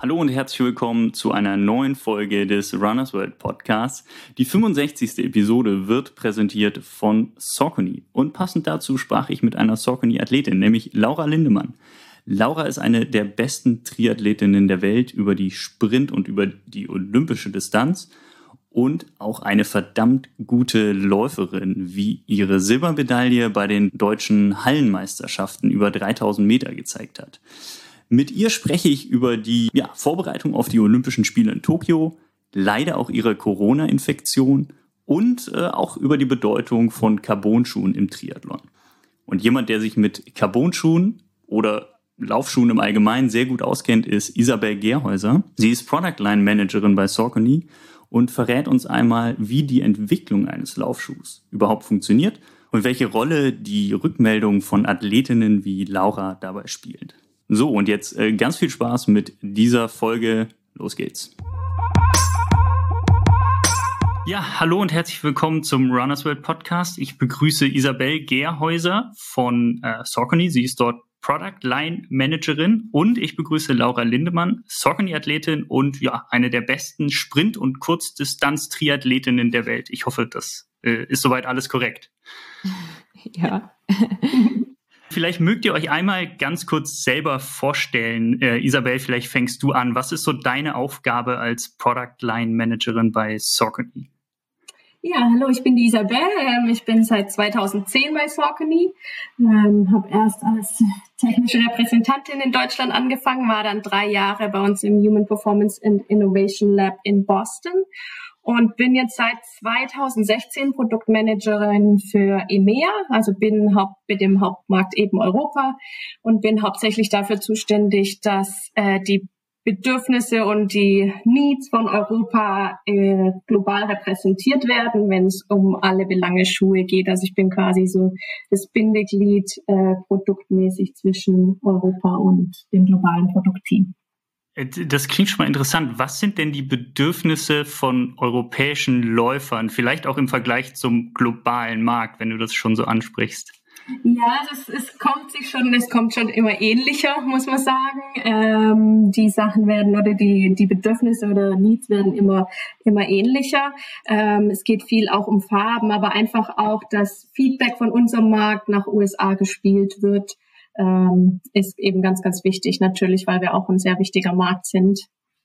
Hallo und herzlich willkommen zu einer neuen Folge des Runners World Podcasts. Die 65. Episode wird präsentiert von Saucony. Und passend dazu sprach ich mit einer Saucony-Athletin, nämlich Laura Lindemann. Laura ist eine der besten Triathletinnen der Welt über die Sprint und über die olympische Distanz und auch eine verdammt gute Läuferin, wie ihre Silbermedaille bei den deutschen Hallenmeisterschaften über 3000 Meter gezeigt hat. Mit ihr spreche ich über die Vorbereitung auf die Olympischen Spiele in Tokio, leider auch ihre Corona-Infektion und auch über die Bedeutung von Carbon-Schuhen im Triathlon. Und jemand, der sich mit Carbon-Schuhen oder Laufschuhen im Allgemeinen sehr gut auskennt, ist Isabel Gerhäuser. Sie ist Product Line Managerin bei Saucony und verrät uns einmal, wie die Entwicklung eines Laufschuhs überhaupt funktioniert und welche Rolle die Rückmeldung von Athletinnen wie Laura dabei spielt. So, und jetzt ganz viel Spaß mit dieser Folge. Los geht's. Ja, hallo und herzlich willkommen zum Runners World Podcast. Ich begrüße Isabel Gerhäuser von Saucony. Sie ist dort Product Line Managerin und ich begrüße Laura Lindemann, Saucony-Athletin und eine der besten Sprint- und Kurzdistanz-Triathletinnen der Welt. Ich hoffe, das ist soweit alles korrekt. Ja. Vielleicht mögt ihr euch einmal ganz kurz selber vorstellen. Isabel, vielleicht fängst du an. Was ist so deine Aufgabe als Product Line Managerin bei Saucony? Ja, hallo, ich bin die Isabel. Ich bin seit 2010 bei Saucony. Habe erst als technische Repräsentantin in Deutschland angefangen, war dann 3 Jahre bei uns im Human Performance and Innovation Lab in Boston und bin jetzt seit 2016 Produktmanagerin für EMEA, also bin mit dem Hauptmarkt eben Europa und bin hauptsächlich dafür zuständig, dass die Bedürfnisse und die Needs von Europa global repräsentiert werden, wenn es um alle Belange Schuhe geht. Also ich bin quasi so das Bindeglied produktmäßig zwischen Europa und dem globalen Produktteam. Das klingt schon mal interessant. Was sind denn die Bedürfnisse von europäischen Läufern, vielleicht auch im Vergleich zum globalen Markt, wenn du das schon so ansprichst? Ja, es kommt schon immer ähnlicher, muss man sagen. Die Sachen werden oder die Bedürfnisse oder Needs werden immer ähnlicher. Es geht viel auch um Farben, aber einfach auch das Feedback von unserem Markt nach USA gespielt wird, ist eben ganz, ganz wichtig natürlich, weil wir auch ein sehr wichtiger Markt sind.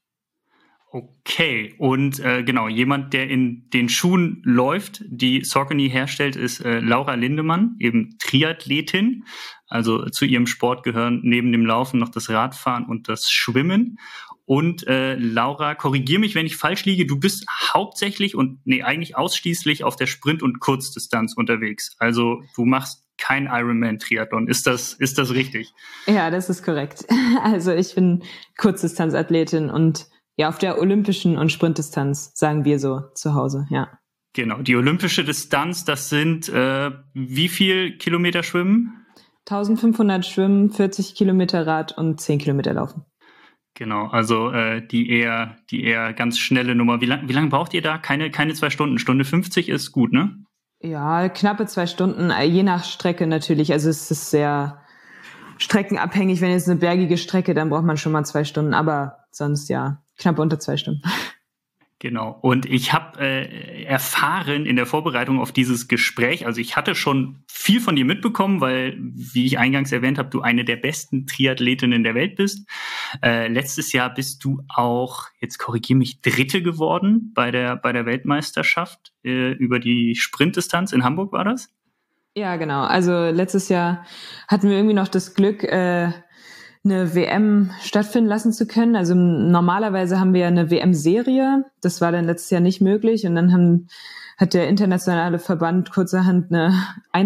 Okay, und jemand, der in den Schuhen läuft, die Saucony herstellt, ist Laura Lindemann, eben Triathletin. Also zu ihrem Sport gehören neben dem Laufen noch das Radfahren und das Schwimmen. Und Laura, korrigier mich, wenn ich falsch liege, du bist hauptsächlich eigentlich ausschließlich auf der Sprint- und Kurzdistanz unterwegs. Also du machst kein Ironman-Triathlon. Ist das richtig? Ja, das ist korrekt. Also ich bin Kurzdistanzathletin und auf der olympischen und Sprintdistanz, sagen wir so, zu Hause, ja. Genau, die olympische Distanz, das sind wie viel Kilometer Schwimmen? 1500 Schwimmen, 40 Kilometer Rad und 10 Kilometer Laufen. Genau, also die eher ganz schnelle Nummer. Wie lang braucht ihr da? Keine 2 Stunden. Stunde 50 ist gut, ne? Ja, knappe 2 Stunden, je nach Strecke natürlich. Also es ist sehr streckenabhängig. Wenn jetzt eine bergige Strecke, dann braucht man schon mal 2 Stunden. Aber sonst knapp unter 2 Stunden. Genau. Und ich habe erfahren in der Vorbereitung auf dieses Gespräch, also ich hatte schon viel von dir mitbekommen, weil, wie ich eingangs erwähnt habe, du eine der besten Triathletinnen der Welt bist. Letztes Jahr bist du auch, jetzt korrigiere mich, Dritte geworden bei der Weltmeisterschaft über die Sprintdistanz in Hamburg, war das? Ja, genau. Also letztes Jahr hatten wir irgendwie noch das Glück, eine WM stattfinden lassen zu können. Also normalerweise haben wir ja eine WM-Serie. Das war dann letztes Jahr nicht möglich. Und dann hat der internationale Verband kurzerhand eine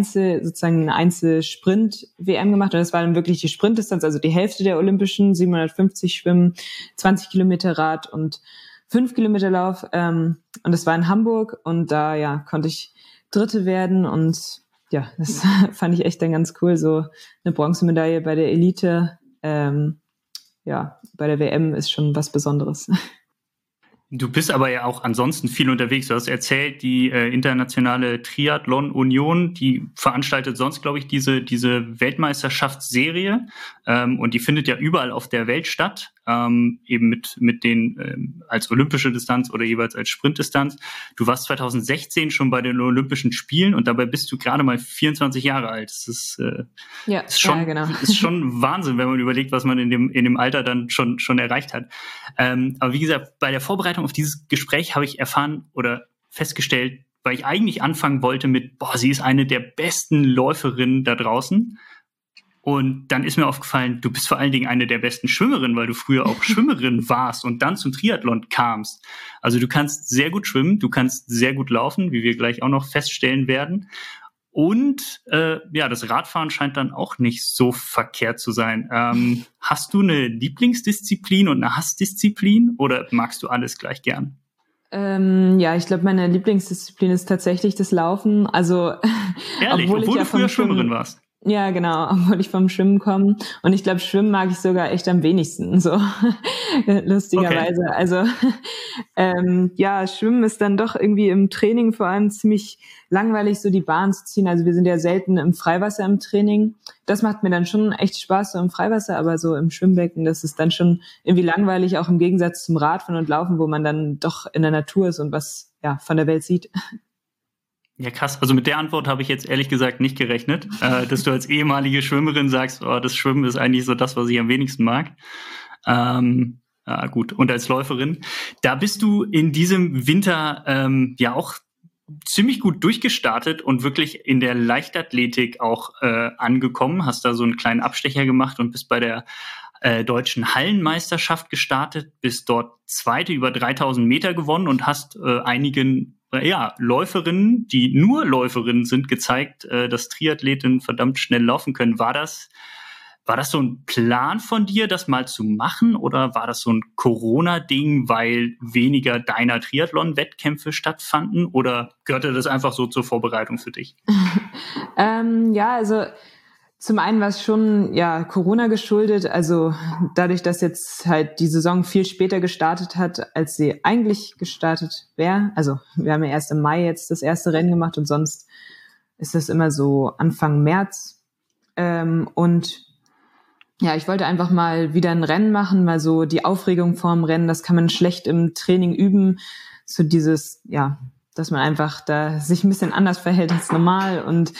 Einzel-Sprint-WM gemacht. Und das war dann wirklich die Sprintdistanz, also die Hälfte der Olympischen, 750 Schwimmen, 20 Kilometer Rad und 5 Kilometer Lauf. Und das war in Hamburg. Und da, konnte ich Dritte werden. Und das fand ich echt dann ganz cool. So eine Bronzemedaille bei der Elite, bei der WM ist schon was Besonderes. Du bist aber ja auch ansonsten viel unterwegs. Du hast erzählt, die internationale Triathlon-Union, die veranstaltet sonst, glaube ich, diese Weltmeisterschaftsserie. Und die findet ja überall auf der Welt statt. eben mit den als olympische Distanz oder jeweils als Sprintdistanz. Du warst 2016 schon bei den Olympischen Spielen und dabei bist du gerade mal 24 Jahre alt. Das ist, genau. ist schon Wahnsinn, wenn man überlegt, was man in dem Alter dann schon erreicht hat. Aber wie gesagt, bei der Vorbereitung auf dieses Gespräch habe ich erfahren oder festgestellt, weil ich eigentlich anfangen wollte mit, sie ist eine der besten Läuferinnen da draußen. Und dann ist mir aufgefallen, du bist vor allen Dingen eine der besten Schwimmerinnen, weil du früher auch Schwimmerin warst und dann zum Triathlon kamst. Also du kannst sehr gut schwimmen, du kannst sehr gut laufen, wie wir gleich auch noch feststellen werden. Und das Radfahren scheint dann auch nicht so verkehrt zu sein. Hast du eine Lieblingsdisziplin und eine Hassdisziplin oder magst du alles gleich gern? Ich glaube, meine Lieblingsdisziplin ist tatsächlich das Laufen. Also ehrlich, obwohl du früher Schwimmerin warst. Ja, genau, obwohl ich vom Schwimmen komme. Und ich glaube, Schwimmen mag ich sogar echt am wenigsten, so lustigerweise. Okay. Also Schwimmen ist dann doch irgendwie im Training vor allem ziemlich langweilig, so die Bahn zu ziehen. Also wir sind ja selten im Freiwasser im Training. Das macht mir dann schon echt Spaß, so im Freiwasser, aber so im Schwimmbecken, das ist dann schon irgendwie langweilig, auch im Gegensatz zum Radfahren und Laufen, wo man dann doch in der Natur ist und was von der Welt sieht. Ja, krass. Also mit der Antwort habe ich jetzt ehrlich gesagt nicht gerechnet, dass du als ehemalige Schwimmerin sagst, das Schwimmen ist eigentlich so das, was ich am wenigsten mag. Gut. Und als Läuferin, da bist du in diesem Winter auch ziemlich gut durchgestartet und wirklich in der Leichtathletik auch angekommen. Hast da so einen kleinen Abstecher gemacht und bist bei der deutschen Hallenmeisterschaft gestartet, bist dort Zweite über 3000 Meter gewonnen und hast einigen Läuferinnen, die nur Läuferinnen sind, gezeigt, dass Triathletinnen verdammt schnell laufen können. War das so ein Plan von dir, das mal zu machen, oder war das so ein Corona-Ding, weil weniger deiner Triathlon-Wettkämpfe stattfanden, oder gehörte das einfach so zur Vorbereitung für dich? Also zum einen war es schon Corona geschuldet, also dadurch, dass jetzt halt die Saison viel später gestartet hat, als sie eigentlich gestartet wäre. Also wir haben ja erst im Mai jetzt das erste Rennen gemacht und sonst ist das immer so Anfang März. Ich wollte einfach mal wieder ein Rennen machen, weil so die Aufregung vorm Rennen, das kann man schlecht im Training üben. So dieses, dass man einfach da sich ein bisschen anders verhält als normal und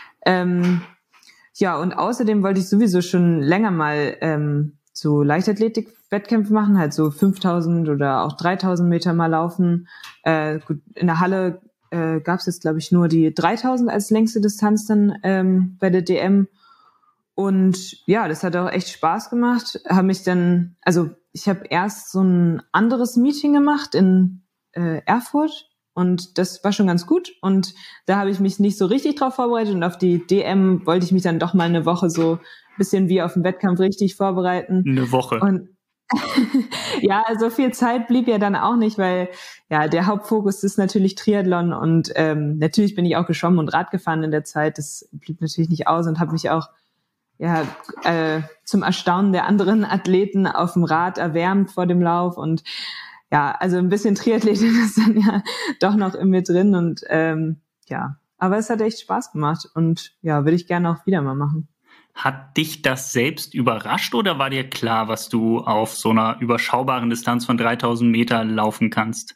und außerdem wollte ich sowieso schon länger mal so Leichtathletik-Wettkämpfe machen, halt so 5000 oder auch 3000 Meter mal laufen. Gut, in der Halle gab es jetzt, glaube ich, nur die 3000 als längste Distanz dann bei der DM. Und das hat auch echt Spaß gemacht. Ich habe erst so ein anderes Meeting gemacht in Erfurt. Und das war schon ganz gut. Und da habe ich mich nicht so richtig drauf vorbereitet. Und auf die DM wollte ich mich dann doch mal eine Woche so ein bisschen wie auf den Wettkampf richtig vorbereiten. Eine Woche. Und so viel Zeit blieb ja dann auch nicht, weil der Hauptfokus ist natürlich Triathlon. Und natürlich bin ich auch geschwommen und Rad gefahren in der Zeit. Das blieb natürlich nicht aus und habe mich auch zum Erstaunen der anderen Athleten auf dem Rad erwärmt vor dem Lauf. Und also ein bisschen Triathletin ist dann doch noch in mir drin und aber es hat echt Spaß gemacht und würde ich gerne auch wieder mal machen. Hat dich das selbst überrascht oder war dir klar, was du auf so einer überschaubaren Distanz von 3000 Meter laufen kannst?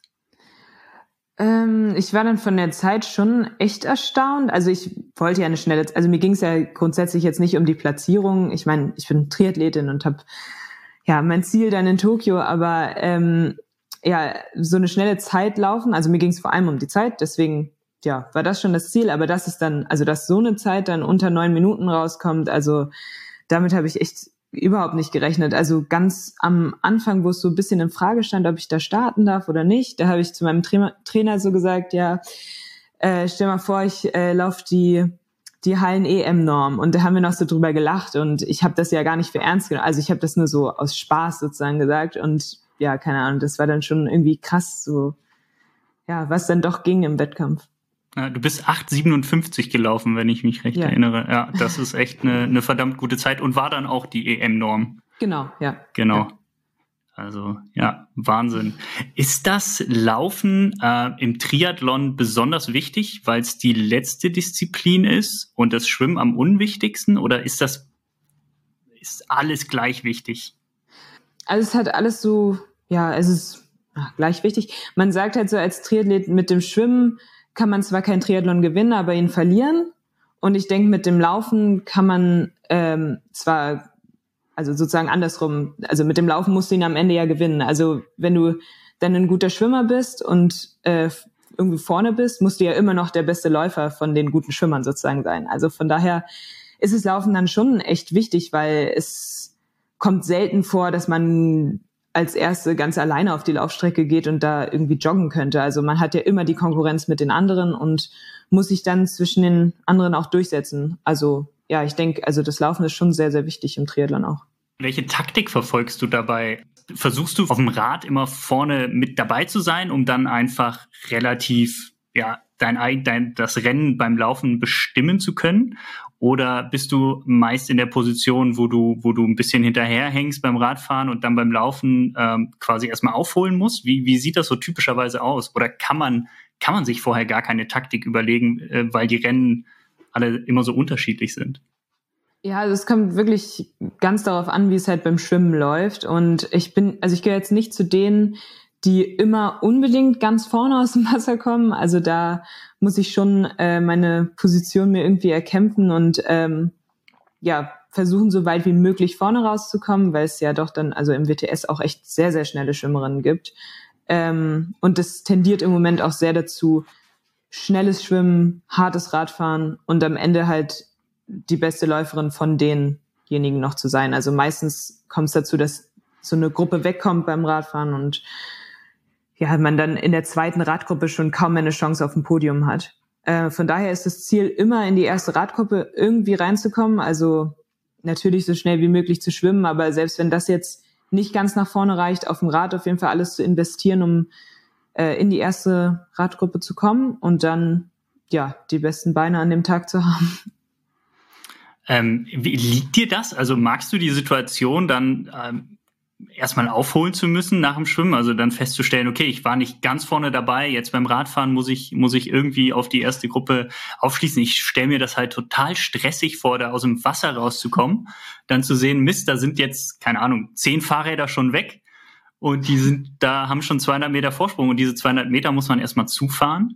Ich war dann von der Zeit schon echt erstaunt. Also ich wollte eine schnelle, also mir ging es ja grundsätzlich jetzt nicht um die Platzierung. Ich meine, ich bin Triathletin und habe mein Ziel dann in Tokio, aber so eine schnelle Zeit laufen, also mir ging es vor allem um die Zeit, deswegen war das schon das Ziel, aber das ist dann, also dass so eine Zeit dann unter 9 Minuten rauskommt, also damit habe ich echt überhaupt nicht gerechnet. Also ganz am Anfang, wo es so ein bisschen in Frage stand, ob ich da starten darf oder nicht, da habe ich zu meinem Trainer so gesagt, stell mal vor, ich laufe die Hallen-EM-Norm und da haben wir noch so drüber gelacht und ich habe das ja gar nicht für ernst genommen, also ich habe das nur so aus Spaß sozusagen gesagt und keine Ahnung, das war dann schon irgendwie krass, so, was dann doch ging im Wettkampf. Du bist 8,57 gelaufen, wenn ich mich recht erinnere. Ja, das ist echt eine verdammt gute Zeit und war dann auch die EM-Norm. Genau, ja. Genau. Ja. Also, Wahnsinn. Ist das Laufen im Triathlon besonders wichtig, weil es die letzte Disziplin ist und das Schwimmen am unwichtigsten oder ist alles gleich wichtig? Also es hat alles so, ja, es ist gleich wichtig. Man sagt halt so, als Triathlet mit dem Schwimmen kann man zwar kein Triathlon gewinnen, aber ihn verlieren. Und ich denke, mit dem Laufen kann man zwar, also sozusagen andersrum, also mit dem Laufen musst du ihn am Ende ja gewinnen. Also wenn du dann ein guter Schwimmer bist und irgendwie vorne bist, musst du ja immer noch der beste Läufer von den guten Schwimmern sozusagen sein. Also von daher ist das Laufen dann schon echt wichtig, weil es kommt selten vor, dass man als Erste ganz alleine auf die Laufstrecke geht und da irgendwie joggen könnte. Also man hat ja immer die Konkurrenz mit den anderen und muss sich dann zwischen den anderen auch durchsetzen. Also ja, ich denke, also das Laufen ist schon sehr, sehr wichtig im Triathlon auch. Welche Taktik verfolgst du dabei? Versuchst du auf dem Rad immer vorne mit dabei zu sein, um dann einfach relativ das Rennen beim Laufen bestimmen zu können? Oder bist du meist in der Position, wo du ein bisschen hinterherhängst beim Radfahren und dann beim Laufen quasi erstmal aufholen musst? Wie sieht das so typischerweise aus? Oder kann man sich vorher gar keine Taktik überlegen, weil die Rennen alle immer so unterschiedlich sind? Ja, also es kommt wirklich ganz darauf an, wie es halt beim Schwimmen läuft. Und ich gehöre jetzt nicht zu denen, die immer unbedingt ganz vorne aus dem Wasser kommen. Also da muss ich schon meine Position mir irgendwie erkämpfen und versuchen, so weit wie möglich vorne rauszukommen, weil es ja doch dann also im WTS auch echt sehr, sehr schnelle Schwimmerinnen gibt. Und das tendiert im Moment auch sehr dazu, schnelles Schwimmen, hartes Radfahren und am Ende halt die beste Läuferin von denjenigen noch zu sein. Also meistens kommt es dazu, dass so eine Gruppe wegkommt beim Radfahren und ja, man dann in der zweiten Radgruppe schon kaum mehr eine Chance auf dem Podium hat. Von daher ist das Ziel, immer in die erste Radgruppe irgendwie reinzukommen. Also natürlich so schnell wie möglich zu schwimmen, aber selbst wenn das jetzt nicht ganz nach vorne reicht, auf dem Rad auf jeden Fall alles zu investieren, um in die erste Radgruppe zu kommen und dann ja die besten Beine an dem Tag zu haben. Wie liegt dir das? Also magst du die Situation dann erstmal aufholen zu müssen nach dem Schwimmen, also dann festzustellen, okay, ich war nicht ganz vorne dabei, jetzt beim Radfahren muss ich irgendwie auf die erste Gruppe aufschließen. Ich stelle mir das halt total stressig vor, da aus dem Wasser rauszukommen, dann zu sehen, Mist, da sind jetzt, keine Ahnung, 10 Fahrräder schon weg und haben schon 200 Meter Vorsprung und diese 200 Meter muss man erstmal zufahren.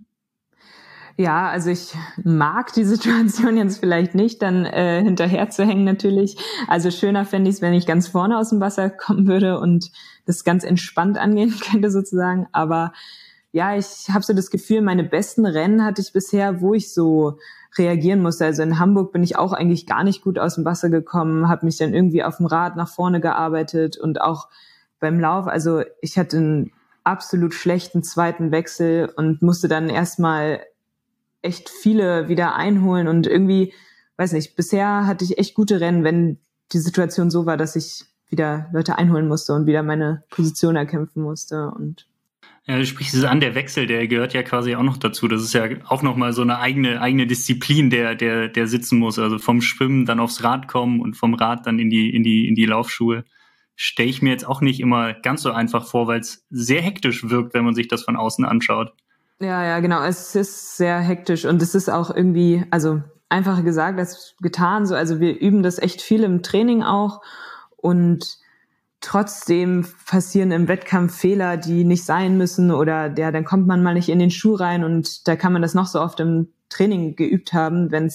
Ja, also ich mag die Situation jetzt vielleicht nicht, dann hinterher zu hängen natürlich. Also schöner fände ich es, wenn ich ganz vorne aus dem Wasser kommen würde und das ganz entspannt angehen könnte sozusagen. Aber ja, ich habe so das Gefühl, meine besten Rennen hatte ich bisher, wo ich so reagieren musste. Also in Hamburg bin ich auch eigentlich gar nicht gut aus dem Wasser gekommen, habe mich dann irgendwie auf dem Rad nach vorne gearbeitet und auch beim Lauf. Also ich hatte einen absolut schlechten zweiten Wechsel und musste dann erstmal echt viele wieder einholen und irgendwie, weiß nicht, bisher hatte ich echt gute Rennen, wenn die Situation so war, dass ich wieder Leute einholen musste und wieder meine Position erkämpfen musste. Und ja, du sprichst es an, der Wechsel, der gehört ja quasi auch noch dazu. Das ist ja auch nochmal so eine eigene Disziplin, der sitzen muss. Also vom Schwimmen dann aufs Rad kommen und vom Rad dann in die Laufschuhe. Stelle ich mir jetzt auch nicht immer ganz so einfach vor, weil es sehr hektisch wirkt, wenn man sich das von außen anschaut. Ja, genau. Es ist sehr hektisch und es ist auch irgendwie, also einfacher gesagt als getan. So, also wir üben das echt viel im Training auch und trotzdem passieren im Wettkampf Fehler, die nicht sein müssen oder dann kommt man mal nicht in den Schuh rein und da kann man das noch so oft im Training geübt haben, wenn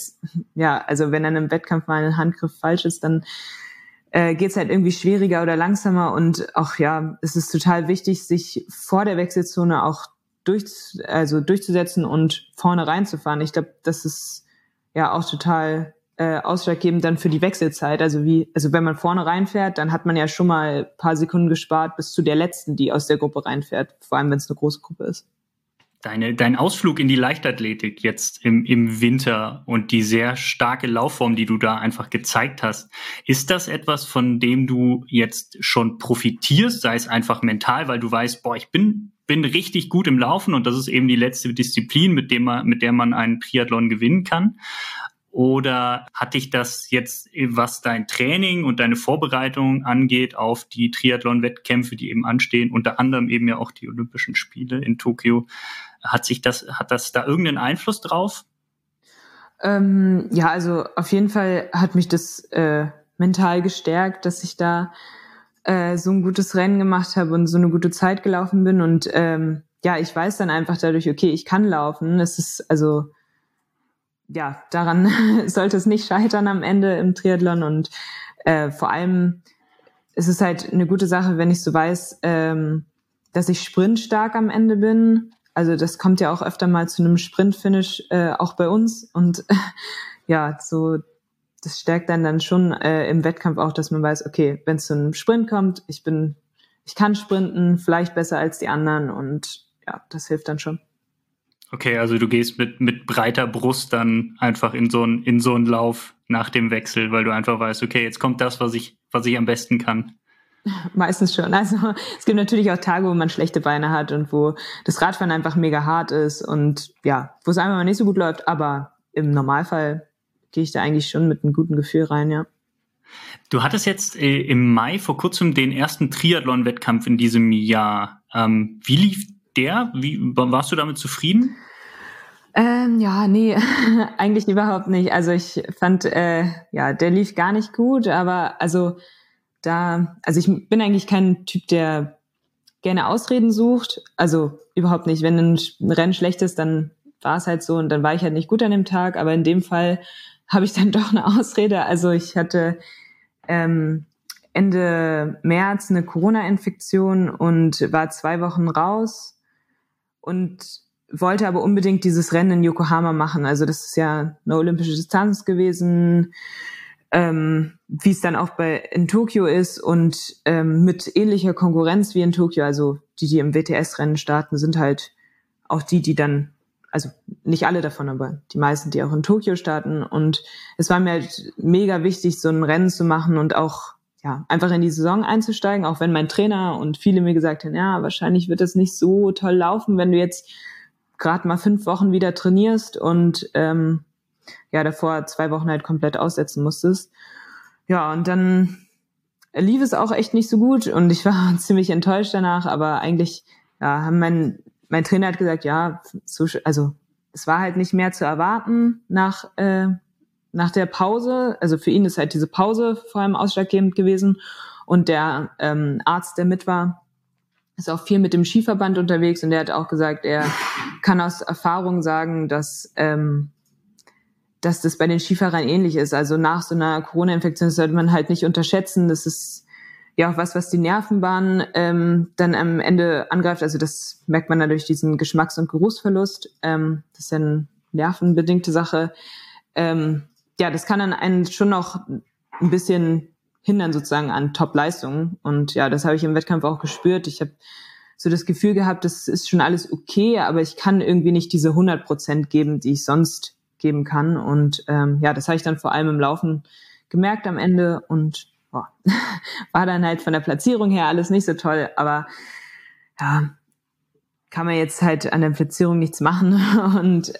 dann im Wettkampf mal ein Handgriff falsch ist, dann geht's halt irgendwie schwieriger oder langsamer und auch ja, es ist total wichtig, sich vor der Wechselzone auch durchzusetzen und vorne reinzufahren. Ich glaube, das ist ja auch total ausschlaggebend dann für die Wechselzeit. Also wenn man vorne reinfährt, dann hat man ja schon mal ein paar Sekunden gespart bis zu der letzten, die aus der Gruppe reinfährt, vor allem wenn es eine große Gruppe ist. Dein Ausflug in die Leichtathletik jetzt im Winter und die sehr starke Laufform, die du da einfach gezeigt hast, ist das etwas, von dem du jetzt schon profitierst, sei es einfach mental, weil du weißt, ich bin richtig gut im Laufen und das ist eben die letzte Disziplin, mit der man einen Triathlon gewinnen kann? Oder hat dich das jetzt, was dein Training und deine Vorbereitung angeht auf die Triathlon-Wettkämpfe, die eben anstehen, unter anderem eben ja auch die Olympischen Spiele in Tokio, hat das da irgendeinen Einfluss drauf? Ja, also auf jeden Fall hat mich das mental gestärkt, dass ich da so ein gutes Rennen gemacht habe und so eine gute Zeit gelaufen bin. Und ich weiß dann einfach dadurch, okay, ich kann laufen. Es ist also, ja, daran sollte es nicht scheitern am Ende im Triathlon. Und vor allem ist es halt eine gute Sache, wenn ich so weiß, dass ich sprintstark am Ende bin. Also das kommt ja auch öfter mal zu einem Sprint-Finish, auch bei uns. Und ja, so das stärkt dann schon im Wettkampf auch, dass man weiß, okay, wenn es zu einem Sprint kommt, ich kann sprinten, vielleicht besser als die anderen und ja, das hilft dann schon. Okay, also du gehst mit breiter Brust dann einfach in so einen Lauf nach dem Wechsel, weil du einfach weißt, okay, jetzt kommt das, was ich am besten kann. Meistens schon. Also es gibt natürlich auch Tage, wo man schlechte Beine hat und wo das Radfahren einfach mega hart ist und ja, wo es einfach mal nicht so gut läuft, aber im Normalfall gehe ich da eigentlich schon mit einem guten Gefühl rein, ja. Du hattest jetzt im Mai vor kurzem den ersten Triathlon-Wettkampf in diesem Jahr. Wie lief der? Warst du damit zufrieden? Nee, eigentlich überhaupt nicht. Also ich fand, der lief gar nicht gut, aber ich bin eigentlich kein Typ, der gerne Ausreden sucht. Also überhaupt nicht. Wenn ein Rennen schlecht ist, dann war es halt so und dann war ich halt nicht gut an dem Tag. Aber in dem Fall habe ich dann doch eine Ausrede. Also ich hatte Ende März eine Corona-Infektion und war 2 Wochen raus und wollte aber unbedingt dieses Rennen in Yokohama machen. Also das ist ja eine olympische Distanz gewesen, wie es dann auch in Tokio ist und mit ähnlicher Konkurrenz wie in Tokio. Also die im WTS-Rennen starten, sind halt auch die dann, also nicht alle davon, aber die meisten, die auch in Tokio starten. Und es war mir halt mega wichtig, so ein Rennen zu machen und auch ja einfach in die Saison einzusteigen, auch wenn mein Trainer und viele mir gesagt haben, ja, wahrscheinlich wird das nicht so toll laufen, wenn du jetzt gerade mal 5 Wochen wieder trainierst und davor 2 Wochen halt komplett aussetzen musstest. Ja, und dann lief es auch echt nicht so gut und ich war ziemlich enttäuscht danach, aber eigentlich haben mein Trainer hat gesagt, ja, also es war halt nicht mehr zu erwarten nach der Pause. Also für ihn ist halt diese Pause vor allem ausschlaggebend gewesen und der Arzt, der mit war, ist auch viel mit dem Skiverband unterwegs und der hat auch gesagt, er kann aus Erfahrung sagen, dass das bei den Skifahrern ähnlich ist. Also nach so einer Corona-Infektion sollte man halt nicht unterschätzen. Das ist ja auch was die Nervenbahn dann am Ende angreift. Also das merkt man dadurch diesen Geschmacks- und Geruchsverlust. Das ist ja eine nervenbedingte Sache. Das kann dann einen schon noch ein bisschen hindern sozusagen an Top-Leistungen. Und ja, das habe ich im Wettkampf auch gespürt. Ich habe so das Gefühl gehabt, das ist schon alles okay, aber ich kann irgendwie nicht diese 100% geben, die ich sonst geben kann. Und das habe ich dann vor allem im Laufen gemerkt am Ende und war dann halt von der Platzierung her alles nicht so toll, aber ja, kann man jetzt halt an der Platzierung nichts machen. Und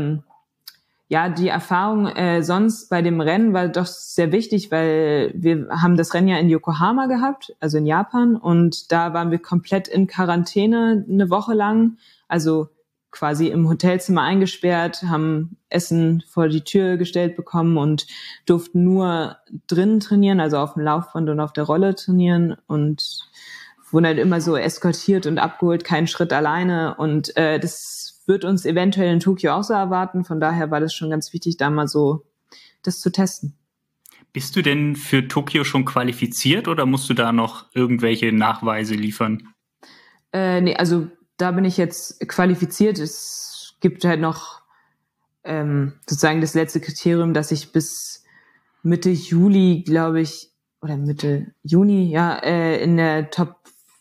die Erfahrung sonst bei dem Rennen war doch sehr wichtig, weil wir haben das Rennen ja in Yokohama gehabt, also in Japan, und da waren wir komplett in Quarantäne 1 Woche lang, also quasi im Hotelzimmer eingesperrt, haben Essen vor die Tür gestellt bekommen und durften nur drinnen trainieren, also auf dem Laufband und auf der Rolle trainieren und wurden halt immer so eskortiert und abgeholt, keinen Schritt alleine und das wird uns eventuell in Tokio auch so erwarten. Von daher war das schon ganz wichtig, da mal so das zu testen. Bist du denn für Tokio schon qualifiziert oder musst du da noch irgendwelche Nachweise liefern? Nee, also da bin ich jetzt qualifiziert. Es gibt halt noch sozusagen das letzte Kriterium, dass ich bis Mitte Juli, glaube ich, oder Mitte Juni, in der Top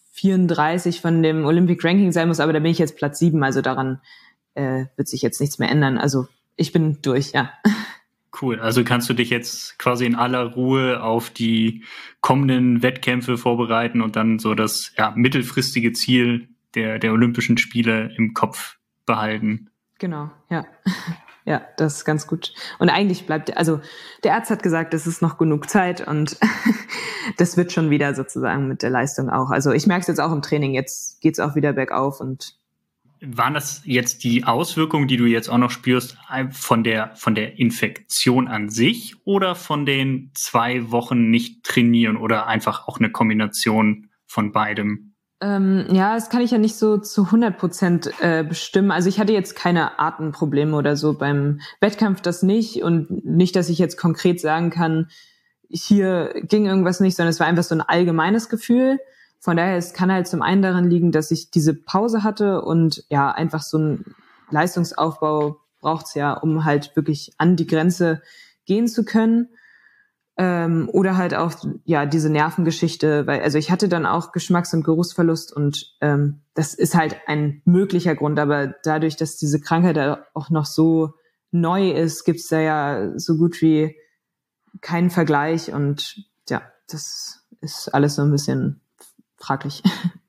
34 von dem Olympic Ranking sein muss, aber da bin ich jetzt Platz 7, also daran wird sich jetzt nichts mehr ändern. Also ich bin durch, ja. Cool, also kannst du dich jetzt quasi in aller Ruhe auf die kommenden Wettkämpfe vorbereiten und dann so das mittelfristige Ziel der Olympischen Spiele im Kopf behalten. Genau, ja. Ja, das ist ganz gut. Und eigentlich also der Arzt hat gesagt, es ist noch genug Zeit und das wird schon wieder sozusagen mit der Leistung auch. Also ich merke es jetzt auch im Training, jetzt geht's auch wieder bergauf und Waren das jetzt die Auswirkungen, die du jetzt auch noch spürst, von der Infektion an sich oder von den 2 Wochen nicht trainieren oder einfach auch eine Kombination von beidem? Ja, das kann ich ja nicht so zu 100% bestimmen. Also ich hatte jetzt keine Atemprobleme oder so beim Wettkampf, das nicht. Und nicht, dass ich jetzt konkret sagen kann, hier ging irgendwas nicht, sondern es war einfach so ein allgemeines Gefühl. Von daher, es kann halt zum einen daran liegen, dass ich diese Pause hatte und ja, einfach so ein Leistungsaufbau braucht's ja, um halt wirklich an die Grenze gehen zu können. Oder halt auch, ja, diese Nervengeschichte, weil, also ich hatte dann auch Geschmacks- und Geruchsverlust und das ist halt ein möglicher Grund, aber dadurch, dass diese Krankheit da auch noch so neu ist, gibt's da ja so gut wie keinen Vergleich und ja, das ist alles so ein bisschen fraglich.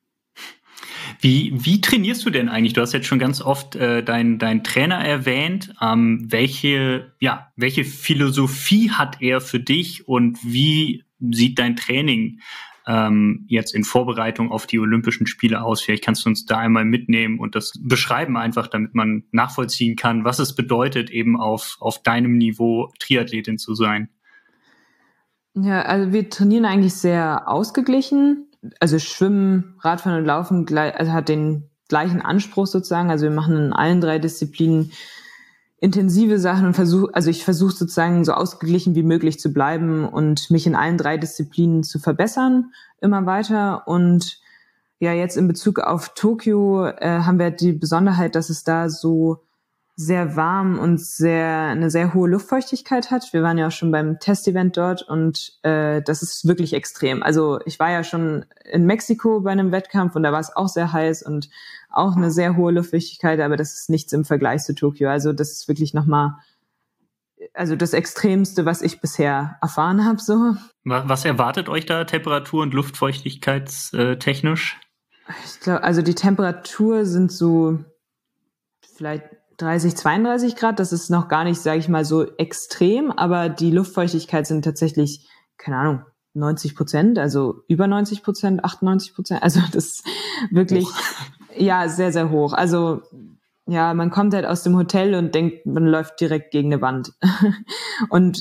Wie trainierst du denn eigentlich? Du hast jetzt schon ganz oft deinen Trainer erwähnt. Welche Philosophie hat er für dich und wie sieht dein Training jetzt in Vorbereitung auf die Olympischen Spiele aus? Vielleicht kannst du uns da einmal mitnehmen und das beschreiben einfach, damit man nachvollziehen kann, was es bedeutet, eben auf deinem Niveau Triathletin zu sein. Ja, also wir trainieren eigentlich sehr ausgeglichen. Also Schwimmen, Radfahren und Laufen also hat den gleichen Anspruch sozusagen. Also wir machen in allen 3 Disziplinen intensive Sachen und ich versuche sozusagen so ausgeglichen wie möglich zu bleiben und mich in allen 3 Disziplinen zu verbessern, immer weiter. Und ja, jetzt in Bezug auf Tokio haben wir die Besonderheit, dass es da so sehr warm und eine sehr hohe Luftfeuchtigkeit hat. Wir waren ja auch schon beim Testevent dort und das ist wirklich extrem. Also ich war ja schon in Mexiko bei einem Wettkampf und da war es auch sehr heiß und auch eine sehr hohe Luftfeuchtigkeit, aber das ist nichts im Vergleich zu Tokio. Also das ist wirklich nochmal, also das Extremste, was ich bisher erfahren habe. So. Was erwartet euch da temperatur- und luftfeuchtigkeitstechnisch? Ich glaube, also die Temperatur sind so vielleicht 30, 32 Grad, das ist noch gar nicht, sage ich mal, so extrem, aber die Luftfeuchtigkeit sind tatsächlich, keine Ahnung, 90%, also über 90%, 98%, also das ist wirklich, ja, sehr, sehr hoch. Also ja, man kommt halt aus dem Hotel und denkt, man läuft direkt gegen eine Wand. Und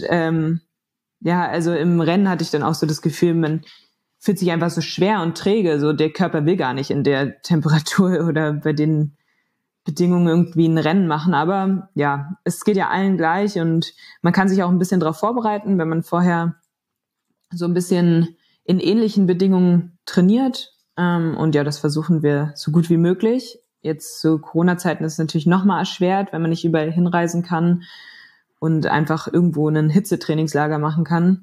ja, also im Rennen hatte ich dann auch so das Gefühl, man fühlt sich einfach so schwer und träge, so der Körper will gar nicht in der Temperatur oder bei den Bedingungen irgendwie ein Rennen machen, aber ja, es geht ja allen gleich und man kann sich auch ein bisschen darauf vorbereiten, wenn man vorher so ein bisschen in ähnlichen Bedingungen trainiert und ja, das versuchen wir so gut wie möglich. Jetzt zu Corona-Zeiten ist es natürlich nochmal erschwert, wenn man nicht überall hinreisen kann und einfach irgendwo ein Hitzetrainingslager machen kann.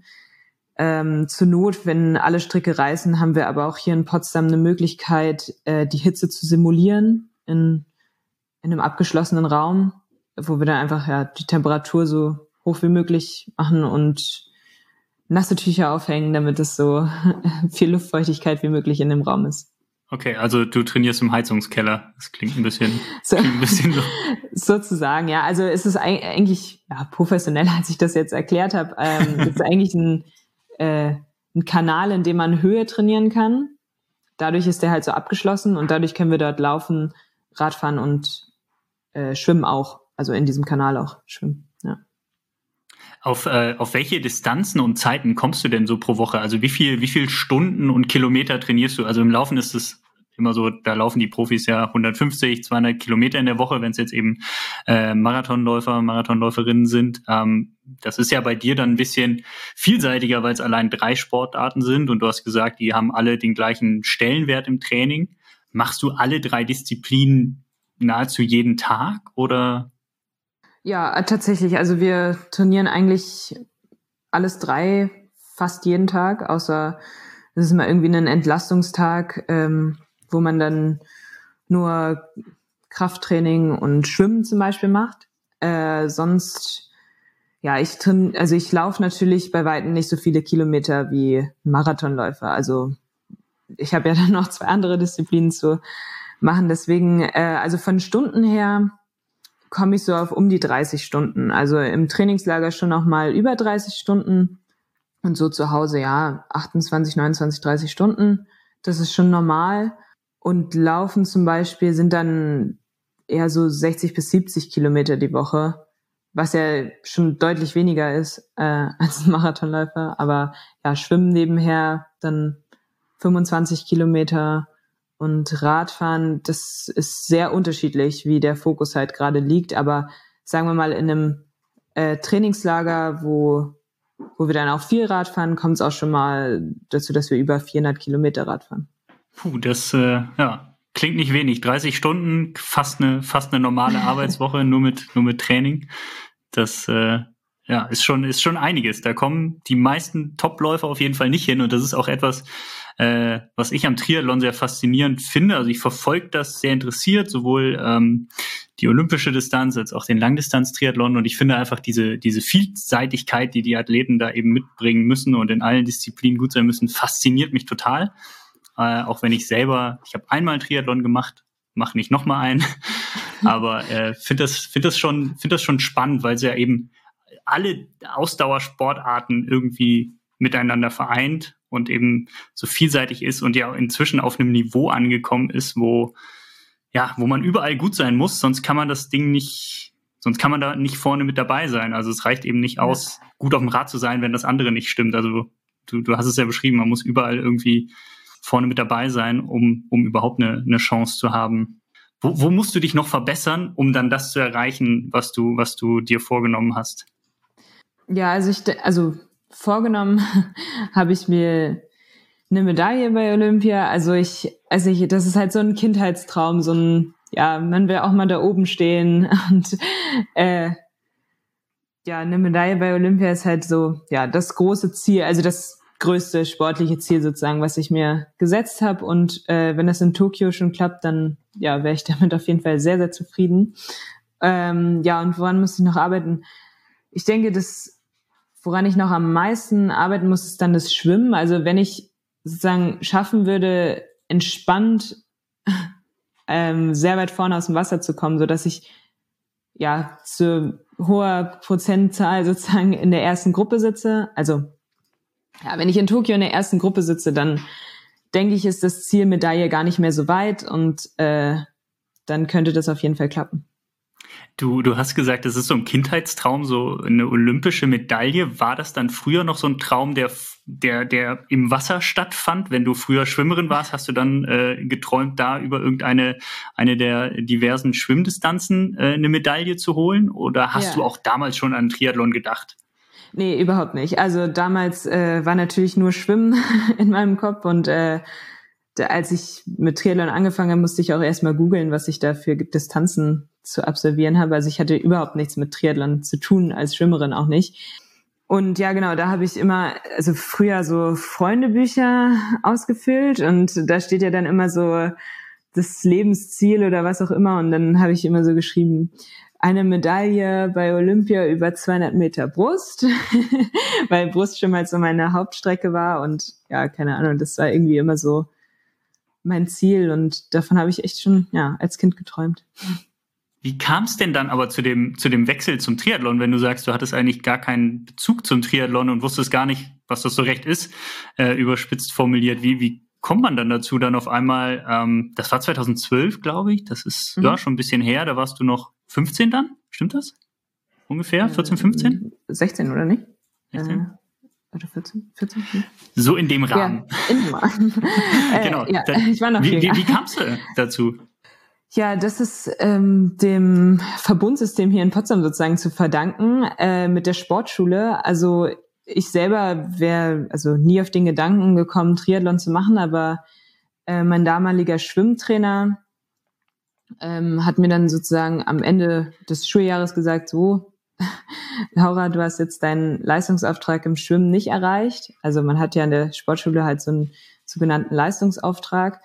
Zur Not, wenn alle Stricke reißen, haben wir aber auch hier in Potsdam eine Möglichkeit, die Hitze zu simulieren in einem abgeschlossenen Raum, wo wir dann einfach ja die Temperatur so hoch wie möglich machen und nasse Tücher aufhängen, damit es so viel Luftfeuchtigkeit wie möglich in dem Raum ist. Okay, also du trainierst im Heizungskeller. Das klingt ein bisschen so. Sozusagen, ja. Also es ist eigentlich ja, professioneller, als ich das jetzt erklärt habe. Es ist eigentlich ein Kanal, in dem man Höhe trainieren kann. Dadurch ist der halt so abgeschlossen und dadurch können wir dort laufen, Radfahren und Schwimmen auch, also in diesem Kanal auch schwimmen, ja. Auf welche Distanzen und Zeiten kommst du denn so pro Woche? Also wie viel Stunden und Kilometer trainierst du? Also im Laufen ist es immer so, da laufen die Profis ja 150, 200 Kilometer in der Woche, wenn es jetzt eben Marathonläufer, Marathonläuferinnen sind. Das ist ja bei dir dann ein bisschen vielseitiger, weil es allein 3 Sportarten sind und du hast gesagt, die haben alle den gleichen Stellenwert im Training. Machst du alle 3 Disziplinen nahezu jeden Tag oder? Ja, tatsächlich. Also wir trainieren eigentlich alles 3 fast jeden Tag, außer es ist mal irgendwie ein Entlastungstag, wo man dann nur Krafttraining und Schwimmen zum Beispiel macht. Sonst, ja, ich laufe natürlich bei weitem nicht so viele Kilometer wie ein Marathonläufer. Also ich habe ja dann noch 2 andere Disziplinen zu machen. Deswegen, also von Stunden her komme ich so auf um die 30 Stunden. Also im Trainingslager schon noch mal über 30 Stunden und so zu Hause, ja, 28, 29, 30 Stunden. Das ist schon normal. Und Laufen zum Beispiel sind dann eher so 60 bis 70 Kilometer die Woche, was ja schon deutlich weniger ist als ein Marathonläufer. Aber ja, Schwimmen nebenher, dann 25 Kilometer und Radfahren, das ist sehr unterschiedlich, wie der Fokus halt gerade liegt. Aber sagen wir mal, in einem Trainingslager, wo wir dann auch viel Rad fahren, kommt es auch schon mal dazu, dass wir über 400 Kilometer Rad fahren. Puh, das klingt nicht wenig. 30 Stunden, fast eine normale Arbeitswoche, nur mit Training. Das ist schon einiges. Da kommen die meisten Topläufer auf jeden Fall nicht hin. Und das ist auch etwas, was ich am Triathlon sehr faszinierend finde. Also ich verfolge das sehr interessiert, sowohl die olympische Distanz als auch den Langdistanz-Triathlon. Und ich finde einfach diese Vielseitigkeit, die Athleten da eben mitbringen müssen und in allen Disziplinen gut sein müssen, fasziniert mich total. Auch wenn ich habe einmal einen Triathlon gemacht, mache nicht nochmal einen. Aber finde das schon spannend, weil sie ja eben alle Ausdauersportarten irgendwie miteinander vereint und eben so vielseitig ist und ja inzwischen auf einem Niveau angekommen ist, wo man überall gut sein muss, sonst kann man da nicht vorne mit dabei sein. Also es reicht eben nicht aus, gut auf dem Rad zu sein, wenn das andere nicht stimmt. Also du hast es ja beschrieben, man muss überall irgendwie vorne mit dabei sein, um überhaupt eine Chance zu haben. Wo musst du dich noch verbessern, um dann das zu erreichen, was du dir vorgenommen hast? Ja, also vorgenommen habe ich mir eine Medaille bei Olympia. Das ist halt so ein Kindheitstraum, man will auch mal da oben stehen und eine Medaille bei Olympia ist halt so, das große Ziel, also das größte sportliche Ziel sozusagen, was ich mir gesetzt habe. Und wenn das in Tokio schon klappt, dann wäre ich damit auf jeden Fall sehr, sehr zufrieden. Und woran muss ich noch arbeiten? Ich denke, woran ich noch am meisten arbeiten muss, ist dann das Schwimmen. Also wenn ich sozusagen schaffen würde, entspannt sehr weit vorne aus dem Wasser zu kommen, sodass ich zu hoher Prozentzahl sozusagen in der ersten Gruppe sitze. Also wenn ich in Tokio in der ersten Gruppe sitze, dann denke ich, ist das Ziel Medaille gar nicht mehr so weit und dann könnte das auf jeden Fall klappen. Du hast gesagt, das ist so ein Kindheitstraum, so eine olympische Medaille. War das dann früher noch so ein Traum, der im Wasser stattfand? Wenn du früher Schwimmerin warst, hast du dann geträumt, da über eine der diversen Schwimmdistanzen eine Medaille zu holen? Oder hast du auch damals schon an Triathlon gedacht? Nee, überhaupt nicht. Also damals war natürlich nur Schwimmen in meinem Kopf und als ich mit Triathlon angefangen habe, musste ich auch erstmal googeln, was ich da für Distanzen zu absolvieren habe. Also ich hatte überhaupt nichts mit Triathlon zu tun, als Schwimmerin auch nicht. Und ja, genau, da habe ich immer, also früher so Freundebücher ausgefüllt und da steht ja dann immer so das Lebensziel oder was auch immer und dann habe ich immer so geschrieben, eine Medaille bei Olympia über 200 Meter Brust, weil Brust schon mal so meine Hauptstrecke war und keine Ahnung, das war irgendwie immer so mein Ziel und davon habe ich echt schon als Kind geträumt. Wie kam es denn dann aber zu dem Wechsel zum Triathlon, wenn du sagst, du hattest eigentlich gar keinen Bezug zum Triathlon und wusstest gar nicht, was das so recht ist, überspitzt formuliert. Wie kommt man dann dazu, dann auf einmal, das war 2012, glaube ich, das ist schon ein bisschen her, da warst du noch 15 dann, stimmt das? Ungefähr, 14, 15? 16, oder nicht? 16? Oder 14? So in dem Rahmen. Ja, in dem Rahmen. Genau. Ich war noch wie kamst du dazu? Ja, das ist dem Verbundsystem hier in Potsdam sozusagen zu verdanken, mit der Sportschule. Also ich selber wäre nie auf den Gedanken gekommen, Triathlon zu machen, aber mein damaliger Schwimmtrainer hat mir dann sozusagen am Ende des Schuljahres gesagt, so, Laura, du hast jetzt deinen Leistungsauftrag im Schwimmen nicht erreicht. Also man hat ja in der Sportschule halt so einen sogenannten Leistungsauftrag.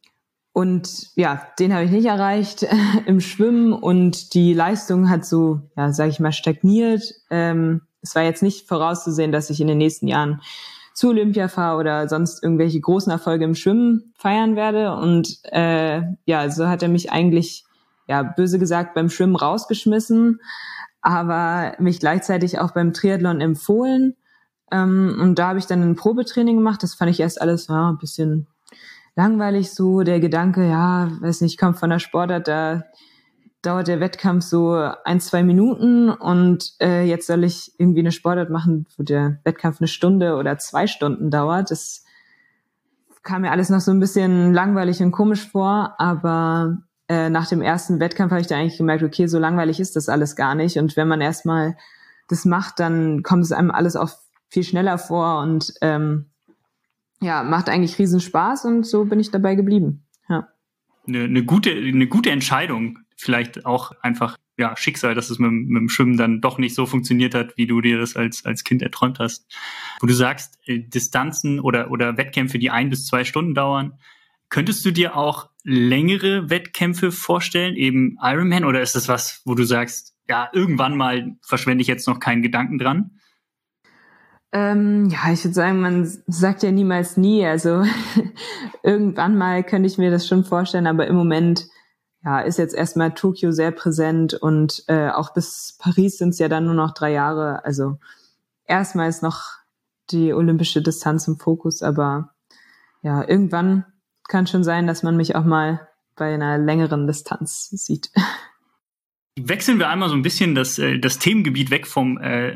Und den habe ich nicht erreicht im Schwimmen und die Leistung hat so, sage ich mal, stagniert. Es war jetzt nicht vorauszusehen, dass ich in den nächsten Jahren zu Olympia fahre oder sonst irgendwelche großen Erfolge im Schwimmen feiern werde. Und so hat er mich eigentlich, böse gesagt, beim Schwimmen rausgeschmissen, aber mich gleichzeitig auch beim Triathlon empfohlen. Und da habe ich dann ein Probetraining gemacht. Das fand ich erst alles ein bisschen langweilig so. Der Gedanke, weiß nicht, kommt von der Sportart, da dauert der Wettkampf so 1-2 Minuten und jetzt soll ich irgendwie eine Sportart machen, wo der Wettkampf 1 Stunde oder 2 Stunden dauert. Das kam mir alles noch so ein bisschen langweilig und komisch vor, aber nach dem ersten Wettkampf habe ich da eigentlich gemerkt, okay, so langweilig ist das alles gar nicht. Und wenn man erstmal das macht, dann kommt es einem alles auch viel schneller vor und macht eigentlich riesen Spaß und so bin ich dabei geblieben. Ja. Eine gute Entscheidung. Vielleicht auch einfach Schicksal, dass es mit dem Schwimmen dann doch nicht so funktioniert hat, wie du dir das als Kind erträumt hast. Wo du sagst, Distanzen oder Wettkämpfe, die 1 bis 2 Stunden dauern. Könntest du dir auch längere Wettkämpfe vorstellen, eben Ironman, oder ist das was, wo du sagst, irgendwann mal verschwende ich jetzt noch keinen Gedanken dran? Ich würde sagen, man sagt ja niemals nie. Also irgendwann mal könnte ich mir das schon vorstellen, aber im Moment ist jetzt erstmal Tokio sehr präsent und auch bis Paris sind es ja dann nur noch 3 Jahre. Also erstmal ist noch die olympische Distanz im Fokus, aber irgendwann kann schon sein, dass man mich auch mal bei einer längeren Distanz sieht. Wechseln wir einmal so ein bisschen das Themengebiet weg vom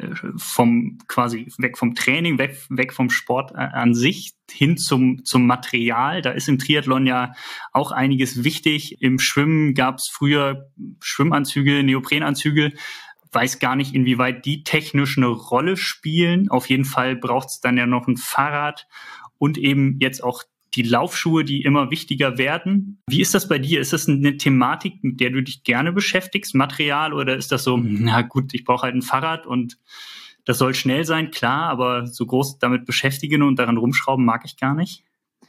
Training, weg vom Sport an sich hin zum Material. Da ist im Triathlon ja auch einiges wichtig. Im Schwimmen gab es früher Schwimmanzüge, Neoprenanzüge. Weiß gar nicht, inwieweit die technisch eine Rolle spielen. Auf jeden Fall braucht es dann ja noch ein Fahrrad und eben jetzt auch die Laufschuhe, die immer wichtiger werden. Wie ist das bei dir? Ist das eine Thematik, mit der du dich gerne beschäftigst, Material, oder ist das so, na gut, ich brauche halt ein Fahrrad und das soll schnell sein, klar, aber so groß damit beschäftigen und daran rumschrauben mag ich gar nicht?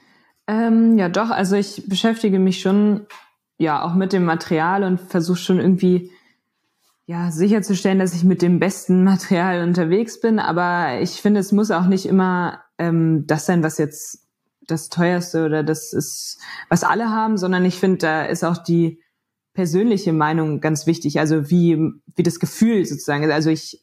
Doch, also ich beschäftige mich schon auch mit dem Material und versuche schon irgendwie sicherzustellen, dass ich mit dem besten Material unterwegs bin, aber ich finde, es muss auch nicht immer das sein, was jetzt das teuerste oder das ist, was alle haben, sondern ich finde, da ist auch die persönliche Meinung ganz wichtig, also wie das Gefühl sozusagen. Also ich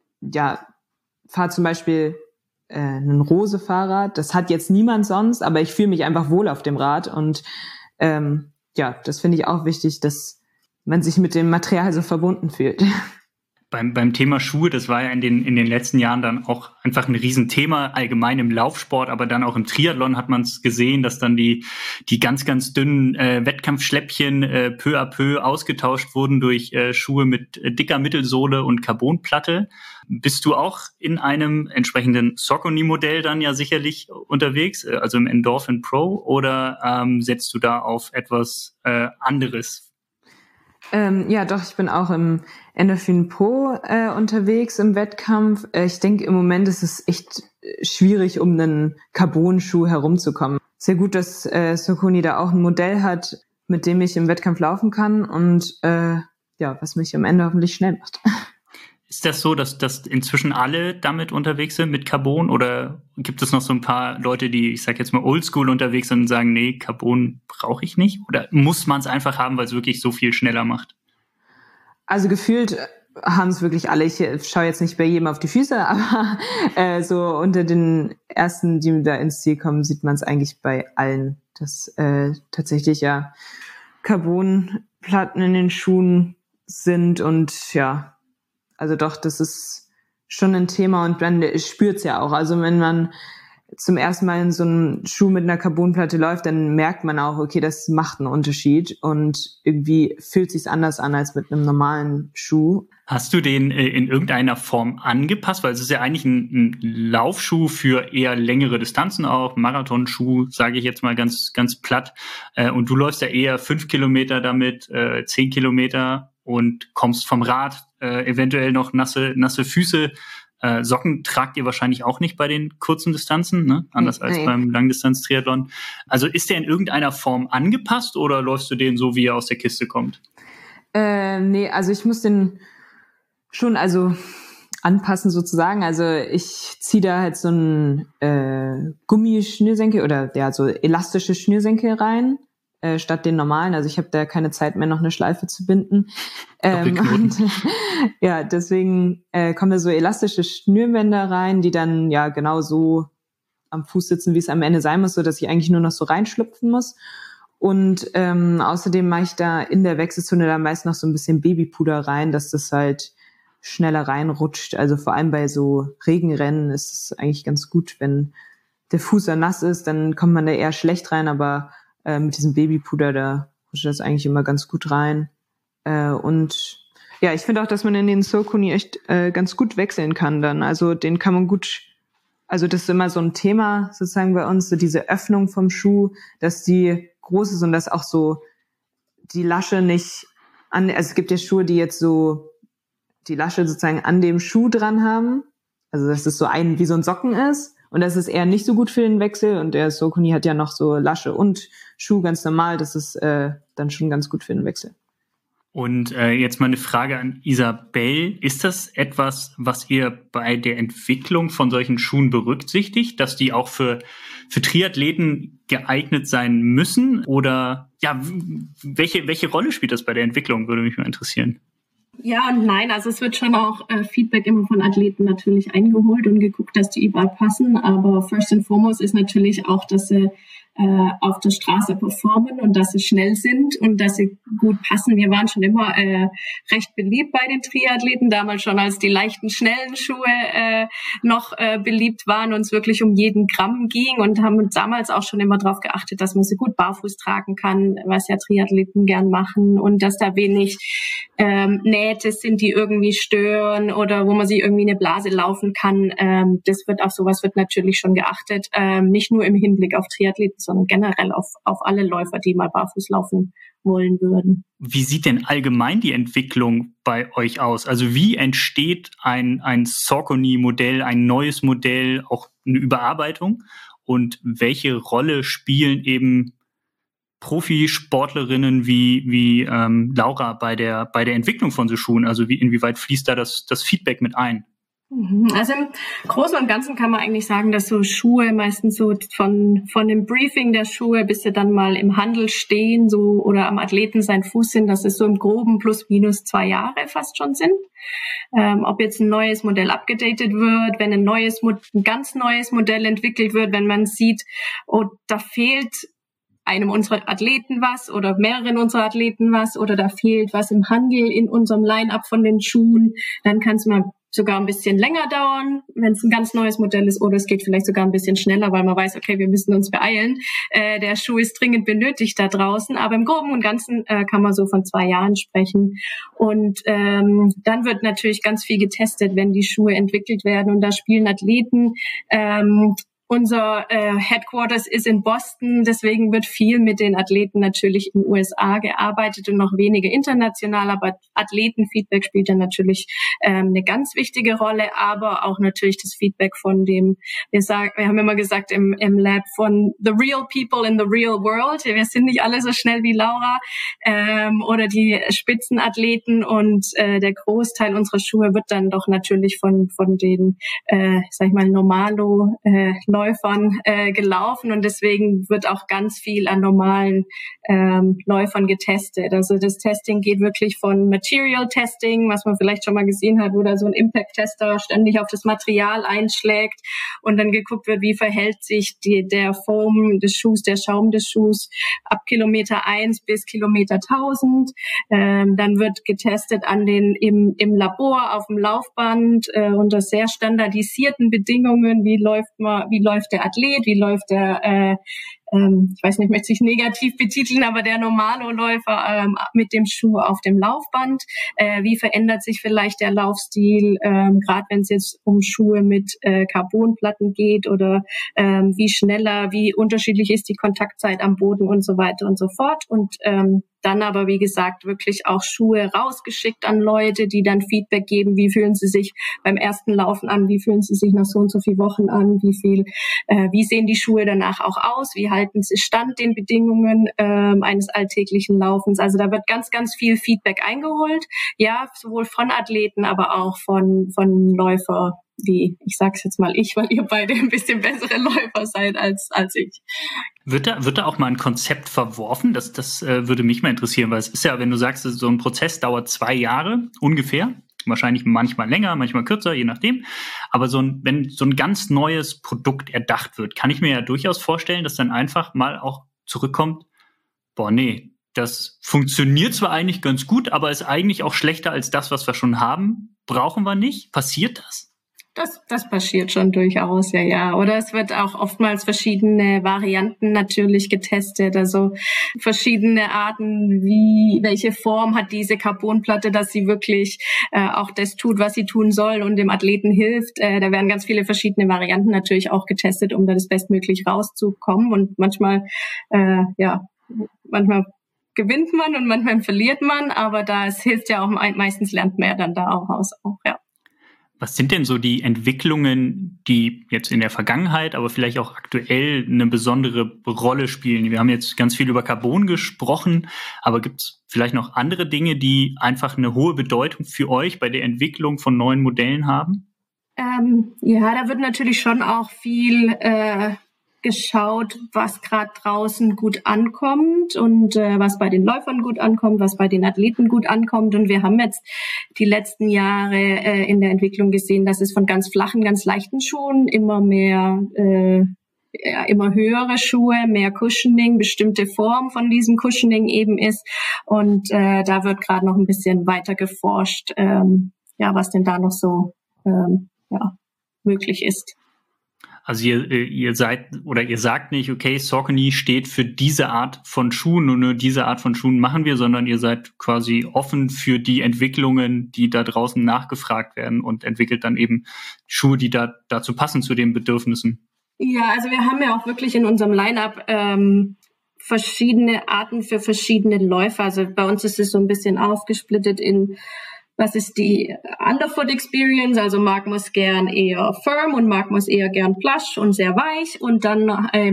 fahre zum Beispiel ein Rose-Fahrrad, das hat jetzt niemand sonst, aber ich fühle mich einfach wohl auf dem Rad und das finde ich auch wichtig, dass man sich mit dem Material so verbunden fühlt. Beim Thema Schuhe, das war ja in den letzten Jahren dann auch einfach ein Riesenthema, allgemein im Laufsport, aber dann auch im Triathlon hat man es gesehen, dass dann die ganz, ganz dünnen Wettkampfschläppchen peu à peu ausgetauscht wurden durch Schuhe mit dicker Mittelsohle und Carbonplatte. Bist du auch in einem entsprechenden Saucony-Modell dann ja sicherlich unterwegs, also im Endorphin Pro, oder setzt du da auf etwas anderes? Doch, ich bin auch im Endorphin Pro unterwegs im Wettkampf. Ich denke, im Moment ist es echt schwierig, um einen Carbon-Schuh herumzukommen. Sehr gut, dass Saucony da auch ein Modell hat, mit dem ich im Wettkampf laufen kann und was mich am Ende hoffentlich schnell macht. Ist das so, dass inzwischen alle damit unterwegs sind mit Carbon, oder gibt es noch so ein paar Leute, die, ich sag jetzt mal, oldschool unterwegs sind und sagen, nee, Carbon brauche ich nicht? Oder muss man es einfach haben, weil es wirklich so viel schneller macht? Also gefühlt haben es wirklich alle. Ich schaue jetzt nicht bei jedem auf die Füße, aber so unter den ersten, die da ins Ziel kommen, sieht man es eigentlich bei allen, dass tatsächlich Carbonplatten in den Schuhen sind und also doch, das ist schon ein Thema und man spürt es ja auch. Also wenn man zum ersten Mal in so einem Schuh mit einer Carbonplatte läuft, dann merkt man auch, okay, das macht einen Unterschied und irgendwie fühlt sich's anders an als mit einem normalen Schuh. Hast du den in irgendeiner Form angepasst? Weil es ist ja eigentlich ein Laufschuh für eher längere Distanzen auch, Marathonschuh, sage ich jetzt mal ganz, ganz platt. Und du läufst ja eher 5 Kilometer damit, 10 Kilometer und kommst vom Rad, eventuell noch nasse Füße. Socken tragt ihr wahrscheinlich auch nicht bei den kurzen Distanzen, ne? Anders als beim Langdistanz-Triathlon. Also ist der in irgendeiner Form angepasst oder läufst du den so, wie er aus der Kiste kommt? Also ich muss den schon anpassen sozusagen. Also ich ziehe da halt so einen Gummischnürsenkel oder so elastische Schnürsenkel rein, statt den normalen. Also ich habe da keine Zeit mehr, noch eine Schleife zu binden. Deswegen kommen da so elastische Schnürbänder rein, die dann genau so am Fuß sitzen, wie es am Ende sein muss, so dass ich eigentlich nur noch so reinschlüpfen muss. Und außerdem mache ich da in der Wechselzone dann meist noch so ein bisschen Babypuder rein, dass das halt schneller reinrutscht. Also vor allem bei so Regenrennen ist es eigentlich ganz gut, wenn der Fuß dann nass ist, dann kommt man da eher schlecht rein, aber mit diesem Babypuder, da rutscht das eigentlich immer ganz gut rein. Und ja, ich finde auch, dass man in den Saucony echt ganz gut wechseln kann dann. Also den kann man gut, also das ist immer so ein Thema sozusagen bei uns, so diese Öffnung vom Schuh, dass die groß ist und dass auch so die Lasche nicht also es gibt ja Schuhe, die jetzt so die Lasche sozusagen an dem Schuh dran haben. Also dass es so wie so ein Socken ist. Und das ist eher nicht so gut für den Wechsel. Und der Saucony hat ja noch so Lasche und Schuh ganz normal. Das ist dann schon ganz gut für den Wechsel. Und jetzt mal eine Frage an Isabel. Ist das etwas, was ihr bei der Entwicklung von solchen Schuhen berücksichtigt, dass die auch für Triathleten geeignet sein müssen? Oder ja, welche Rolle spielt das bei der Entwicklung, würde mich mal interessieren. Ja und nein, also es wird schon auch Feedback immer von Athleten natürlich eingeholt und geguckt, dass die überall passen. Aber first and foremost ist natürlich auch, dass sie auf der Straße performen und dass sie schnell sind und dass sie gut passen. Wir waren schon immer recht beliebt bei den Triathleten, damals schon, als die leichten, schnellen Schuhe noch beliebt waren und es wirklich um jeden Gramm ging und haben damals auch schon immer darauf geachtet, dass man sie gut barfuß tragen kann, was ja Triathleten gern machen und dass da wenig Nähte sind, die irgendwie stören oder wo man sich irgendwie eine Blase laufen kann. Auf sowas wird natürlich schon geachtet, nicht nur im Hinblick auf Triathleten, sondern generell auf alle Läufer, die mal barfuß laufen wollen würden. Wie sieht denn allgemein die Entwicklung bei euch aus? Also wie entsteht ein Saucony-Modell, ein neues Modell, auch eine Überarbeitung? Und welche Rolle spielen eben Profisportlerinnen wie Laura bei der Entwicklung von so Schuhen? Also inwieweit fließt da das Feedback mit ein? Also im Großen und Ganzen kann man eigentlich sagen, dass so Schuhe meistens so von dem Briefing der Schuhe, bis sie dann mal im Handel stehen, so oder am Athleten sein Fuß sind, dass es so im Groben plus minus 2 Jahre fast schon sind. Ob jetzt ein neues Modell abgedatet wird, wenn ein ganz neues Modell entwickelt wird, wenn man sieht, oh, da fehlt einem unserer Athleten was oder mehreren unserer Athleten was oder da fehlt was im Handel in unserem Line-up von den Schuhen, dann kann es mal sogar ein bisschen länger dauern, wenn es ein ganz neues Modell ist, oder es geht vielleicht sogar ein bisschen schneller, weil man weiß, okay, wir müssen uns beeilen. Der Schuh ist dringend benötigt da draußen, aber im Groben und Ganzen kann man so von 2 Jahren sprechen. Und dann wird natürlich ganz viel getestet, wenn die Schuhe entwickelt werden, und da spielen Athleten. Unser Headquarters ist in Boston, deswegen wird viel mit den Athleten natürlich in den USA gearbeitet und noch weniger international, aber Athletenfeedback spielt dann natürlich eine ganz wichtige Rolle, aber auch natürlich das Feedback von wir haben immer gesagt im Lab von the real people in the real world. Wir sind nicht alle so schnell wie Laura oder die Spitzenathleten, und der Großteil unserer Schuhe wird dann doch natürlich von den, sag ich mal, Normalo-Läufern gelaufen, und deswegen wird auch ganz viel an normalen Läufern getestet. Also das Testing geht wirklich von Material Testing, was man vielleicht schon mal gesehen hat, wo da so ein Impact-Tester ständig auf das Material einschlägt und dann geguckt wird, wie verhält sich der Foam des Schuhs, der Schaum des Schuhs ab Kilometer 1 bis Kilometer 1000. Dann wird getestet im Labor, auf dem Laufband, unter sehr standardisierten Bedingungen, wie läuft der Athlet, wie läuft der, ich weiß nicht, ich möchte es nicht negativ betiteln, aber der Normalo-Läufer mit dem Schuh auf dem Laufband. Wie verändert sich vielleicht der Laufstil, gerade wenn es jetzt um Schuhe mit Carbonplatten geht, oder wie unterschiedlich ist die Kontaktzeit am Boden und so weiter und so fort. Und dann aber, wie gesagt, wirklich auch Schuhe rausgeschickt an Leute, die dann Feedback geben, wie fühlen sie sich beim ersten Laufen an, wie fühlen sie sich nach so und so vielen Wochen an, wie sehen die Schuhe danach auch aus, wie halten sie stand den Bedingungen eines alltäglichen Laufens. Also da wird ganz, ganz viel Feedback eingeholt, ja, sowohl von Athleten, aber auch von Läufer, wie, ich sag's jetzt mal weil ihr beide ein bisschen bessere Läufer seid als ich. Wird da auch mal ein Konzept verworfen? Das würde mich mal interessieren, weil es ist ja, wenn du sagst, so ein Prozess dauert 2 Jahre ungefähr, wahrscheinlich manchmal länger, manchmal kürzer, je nachdem. Aber wenn so ein ganz neues Produkt erdacht wird, kann ich mir ja durchaus vorstellen, dass dann einfach mal auch zurückkommt, boah, nee, das funktioniert zwar eigentlich ganz gut, aber ist eigentlich auch schlechter als das, was wir schon haben. Brauchen wir nicht? Passiert das? Das passiert schon durchaus, ja. Oder es wird auch oftmals verschiedene Varianten natürlich getestet, also verschiedene Arten, welche Form hat diese Carbonplatte, dass sie wirklich auch das tut, was sie tun soll und dem Athleten hilft. Da werden ganz viele verschiedene Varianten natürlich auch getestet, um da das bestmöglich rauszukommen. Und manchmal gewinnt man und manchmal verliert man, aber es hilft ja auch, meistens lernt man ja dann da auch aus, ja. Was sind denn so die Entwicklungen, die jetzt in der Vergangenheit, aber vielleicht auch aktuell eine besondere Rolle spielen? Wir haben jetzt ganz viel über Carbon gesprochen, aber gibt es vielleicht noch andere Dinge, die einfach eine hohe Bedeutung für euch bei der Entwicklung von neuen Modellen haben? Da wird natürlich schon auch viel geschaut, was gerade draußen gut ankommt und was bei den Läufern gut ankommt, was bei den Athleten gut ankommt. Und wir haben jetzt die letzten Jahre in der Entwicklung gesehen, dass es von ganz flachen, ganz leichten Schuhen immer mehr, immer höhere Schuhe, mehr Cushioning, bestimmte Form von diesem Cushioning eben ist. Und da wird gerade noch ein bisschen weiter geforscht, was denn da noch so möglich ist. Also ihr sagt nicht, okay, Saucony steht für diese Art von Schuhen und nur diese Art von Schuhen machen wir, sondern ihr seid quasi offen für die Entwicklungen, die da draußen nachgefragt werden und entwickelt dann eben Schuhe, die dazu passen, zu den Bedürfnissen. Ja, also wir haben ja auch wirklich in unserem Line-Up verschiedene Arten für verschiedene Läufer. Also bei uns ist es so ein bisschen aufgesplittet in was ist die Underfoot Experience? Also Marc muss gern eher firm und Marc muss eher gern plush und sehr weich und dann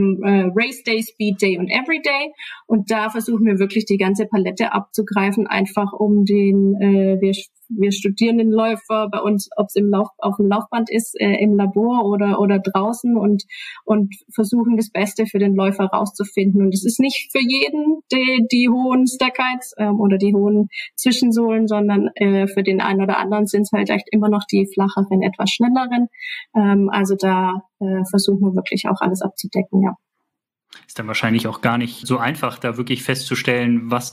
Race Day, Speed Day und Everyday. Und da versuchen wir wirklich die ganze Palette abzugreifen, einfach um den, wir studieren den Läufer bei uns, ob es auf dem Laufband ist, im Labor oder draußen und versuchen das Beste für den Läufer rauszufinden. Und es ist nicht für jeden die hohen Stack Heights oder die hohen Zwischensohlen, sondern für den einen oder anderen sind es halt echt immer noch die flacheren, etwas schnelleren. Also da versuchen wir wirklich auch alles abzudecken, ja. Ist dann wahrscheinlich auch gar nicht so einfach, da wirklich festzustellen, was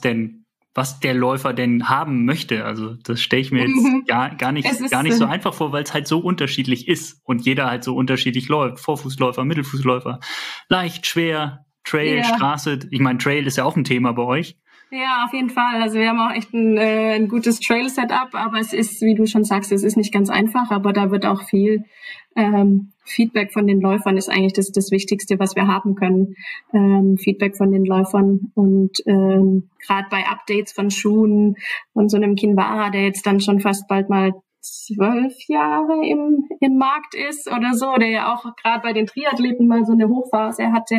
der Läufer denn haben möchte. Also das stelle ich mir jetzt gar nicht so einfach vor, weil es halt so unterschiedlich ist und jeder halt so unterschiedlich läuft. Vorfußläufer, Mittelfußläufer, leicht, schwer, Trail, Straße. Ich meine, Trail ist ja auch ein Thema bei euch. Ja, auf jeden Fall. Also wir haben auch echt ein gutes Trail-Setup, aber es ist, wie du schon sagst, es ist nicht ganz einfach, aber da wird auch viel Feedback von den Läufern ist eigentlich das Wichtigste, was wir haben können. Feedback von den Läufern und gerade bei Updates von Schuhen und so einem Kinvara, der jetzt dann schon fast bald mal 12 Jahre im Markt ist oder so, der ja auch gerade bei den Triathleten mal so eine Hochphase hatte.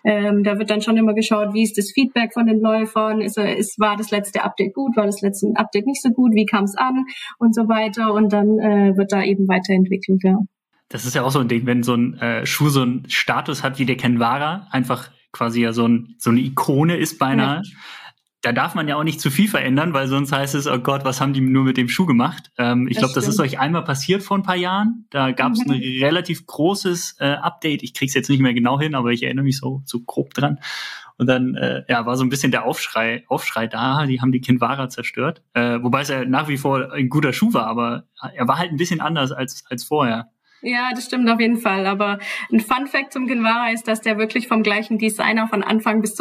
Da wird dann schon immer geschaut, wie ist das Feedback von den Läufern, war das letzte Update gut, war das letzte Update nicht so gut, wie kam es an und so weiter und dann wird da eben weiterentwickelt, ja. Das ist ja auch so ein Ding, wenn so ein Schuh so einen Status hat wie der Kinvara, einfach quasi ja so eine Ikone ist beinahe. Ja. Da darf man ja auch nicht zu viel verändern, weil sonst heißt es, oh Gott, was haben die nur mit dem Schuh gemacht? Ich glaube, das ist euch einmal passiert vor ein paar Jahren. Da gab es ein relativ großes Update. Ich krieg's jetzt nicht mehr genau hin, aber ich erinnere mich so grob dran. Und dann war so ein bisschen der Aufschrei da. Die haben die Kinvara zerstört. Wobei es ja nach wie vor ein guter Schuh war, aber er war halt ein bisschen anders als vorher. Ja, das stimmt auf jeden Fall. Aber ein Fun-Fact zum Kinvara ist, dass der wirklich vom gleichen Designer von Anfang bis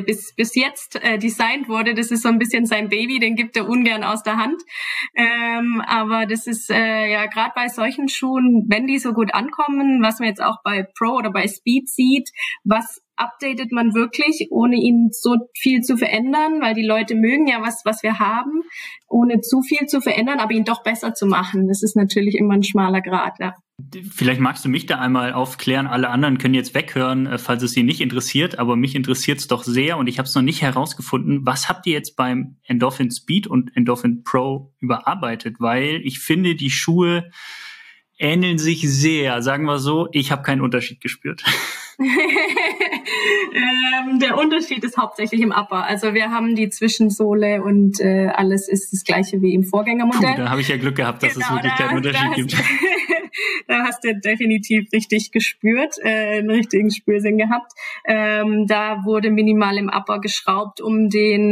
jetzt designt wurde. Das ist so ein bisschen sein Baby, den gibt er ungern aus der Hand. Aber das ist gerade bei solchen Schuhen, wenn die so gut ankommen, was man jetzt auch bei Pro oder bei Speed sieht, was updatet man wirklich, ohne ihn so viel zu verändern, weil die Leute mögen ja was wir haben, ohne zu viel zu verändern, aber ihn doch besser zu machen. Das ist natürlich immer ein schmaler Grat, ja. Vielleicht magst du mich da einmal aufklären. Alle anderen können jetzt weghören, falls es sie nicht interessiert, aber mich interessiert es doch sehr und ich habe es noch nicht herausgefunden. Was habt ihr jetzt beim Endorphin Speed und Endorphin Pro überarbeitet? Weil ich finde, die Schuhe ähneln sich sehr. Sagen wir so, ich habe keinen Unterschied gespürt. Der Unterschied ist hauptsächlich im Upper. Also wir haben die Zwischensohle und alles ist das gleiche wie im Vorgängermodell. Da habe ich ja Glück gehabt, dass es wirklich keinen Unterschied gibt. Da hast du definitiv richtig gespürt, einen richtigen Spürsinn gehabt. Da wurde minimal im Upper geschraubt, um die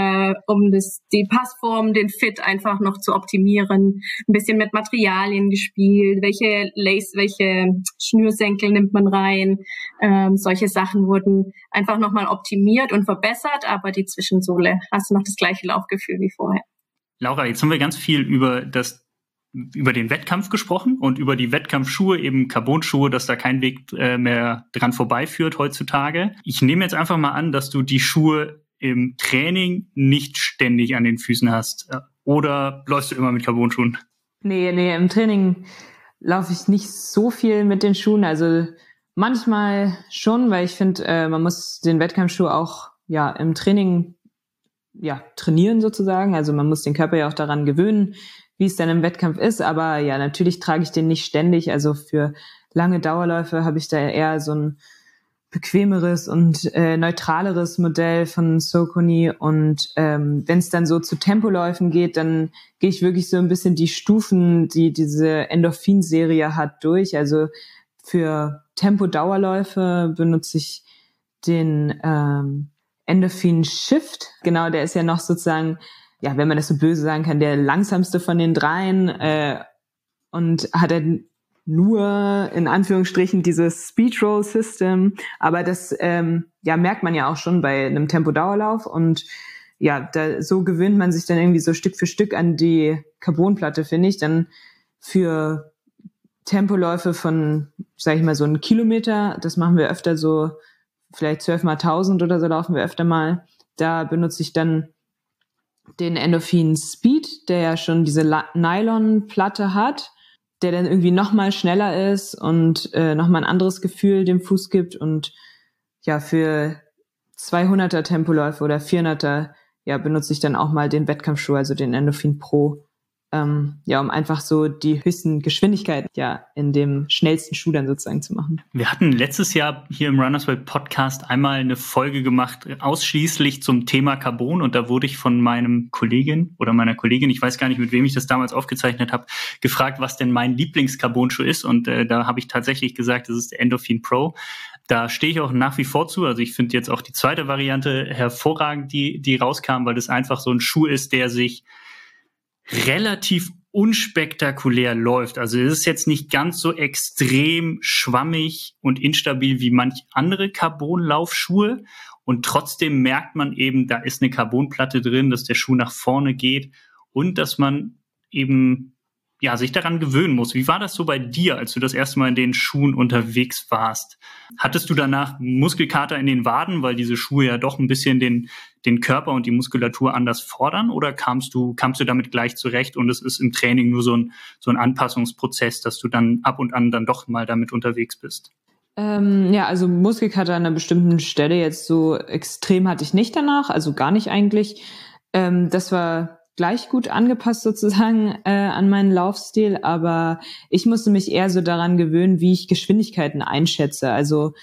Passform, den Fit einfach noch zu optimieren. Ein bisschen mit Materialien gespielt, welche Schnürsenkel nimmt man rein. Solche Sachen wurden einfach nochmal optimiert und verbessert, aber die Zwischensohle hast du noch das gleiche Laufgefühl wie vorher. Laura, jetzt haben wir ganz viel über den Wettkampf gesprochen und über die Wettkampfschuhe, eben Carbon-Schuhe, dass da kein Weg mehr dran vorbeiführt heutzutage. Ich nehme jetzt einfach mal an, dass du die Schuhe im Training nicht ständig an den Füßen hast. Oder läufst du immer mit Carbon-Schuhen? Nee, im Training laufe ich nicht so viel mit den Schuhen. Also manchmal schon, weil ich finde, man muss den Wettkampfschuh auch im Training trainieren sozusagen. Also man muss den Körper ja auch daran gewöhnen, wie es dann im Wettkampf ist. Aber ja, natürlich trage ich den nicht ständig. Also für lange Dauerläufe habe ich da eher so ein bequemeres und neutraleres Modell von Saucony. Und wenn es dann so zu Tempoläufen geht, dann gehe ich wirklich so ein bisschen die Stufen, die diese Endorphin-Serie hat, durch. Also für Tempo-Dauerläufe benutze ich den Endorphin Shift. Genau, der ist ja noch sozusagen, wenn man das so böse sagen kann, der langsamste von den dreien und hat dann nur in Anführungsstrichen dieses Speed Roll System. Aber das merkt man ja auch schon bei einem Tempo-Dauerlauf. Und so gewöhnt man sich dann irgendwie so Stück für Stück an die Carbonplatte, finde ich. Dann für Tempoläufe von, sag ich mal, so 1 Kilometer, das machen wir öfter so, vielleicht 12 mal 1000 oder so laufen wir öfter mal. Da benutze ich dann den Endorphin Speed, der ja schon diese Nylon-Platte hat, der dann irgendwie noch mal schneller ist und noch mal ein anderes Gefühl dem Fuß gibt. Und für 200er Tempoläufe oder 400er benutze ich dann auch mal den Wettkampfschuh, also den Endorphin Pro, um einfach so die höchsten Geschwindigkeiten in dem schnellsten Schuh dann sozusagen zu machen. Wir hatten letztes Jahr hier im Runners World Podcast einmal eine Folge gemacht, ausschließlich zum Thema Carbon, und da wurde ich von meiner Kollegin, ich weiß gar nicht, mit wem ich das damals aufgezeichnet habe, gefragt, was denn mein Lieblings-Carbon-Schuh ist, und da habe ich tatsächlich gesagt, das ist der Endorphin Pro. Da stehe ich auch nach wie vor zu. Also ich finde jetzt auch die zweite Variante hervorragend, die rauskam, weil das einfach so ein Schuh ist, der sich relativ unspektakulär läuft. Also es ist jetzt nicht ganz so extrem schwammig und instabil wie manch andere Carbon-Laufschuhe. Und trotzdem merkt man eben, da ist eine Carbonplatte drin, dass der Schuh nach vorne geht und dass man eben sich daran gewöhnen muss. Wie war das so bei dir, als du das erste Mal in den Schuhen unterwegs warst? Hattest du danach Muskelkater in den Waden, weil diese Schuhe ja doch ein bisschen den Körper und die Muskulatur anders fordern, oder kamst du damit gleich zurecht und es ist im Training nur so ein Anpassungsprozess, dass du dann ab und an dann doch mal damit unterwegs bist? Also Muskelkater an einer bestimmten Stelle jetzt so extrem hatte ich nicht danach, also gar nicht eigentlich. Das war gleich gut angepasst sozusagen an meinen Laufstil, aber ich musste mich eher so daran gewöhnen, wie ich Geschwindigkeiten einschätze. Also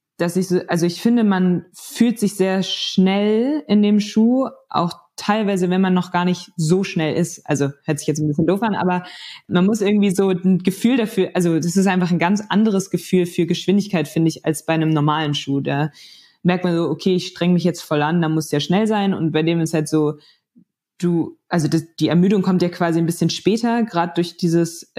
ich finde, man fühlt sich sehr schnell in dem Schuh, auch teilweise, wenn man noch gar nicht so schnell ist. Also hört sich jetzt ein bisschen doof an, aber man muss irgendwie so ein Gefühl dafür, also das ist einfach ein ganz anderes Gefühl für Geschwindigkeit, finde ich, als bei einem normalen Schuh. Da merkt man so, okay, ich streng mich jetzt voll an, da muss der schnell sein, und bei dem ist halt so, die Ermüdung kommt ja quasi ein bisschen später, gerade durch dieses,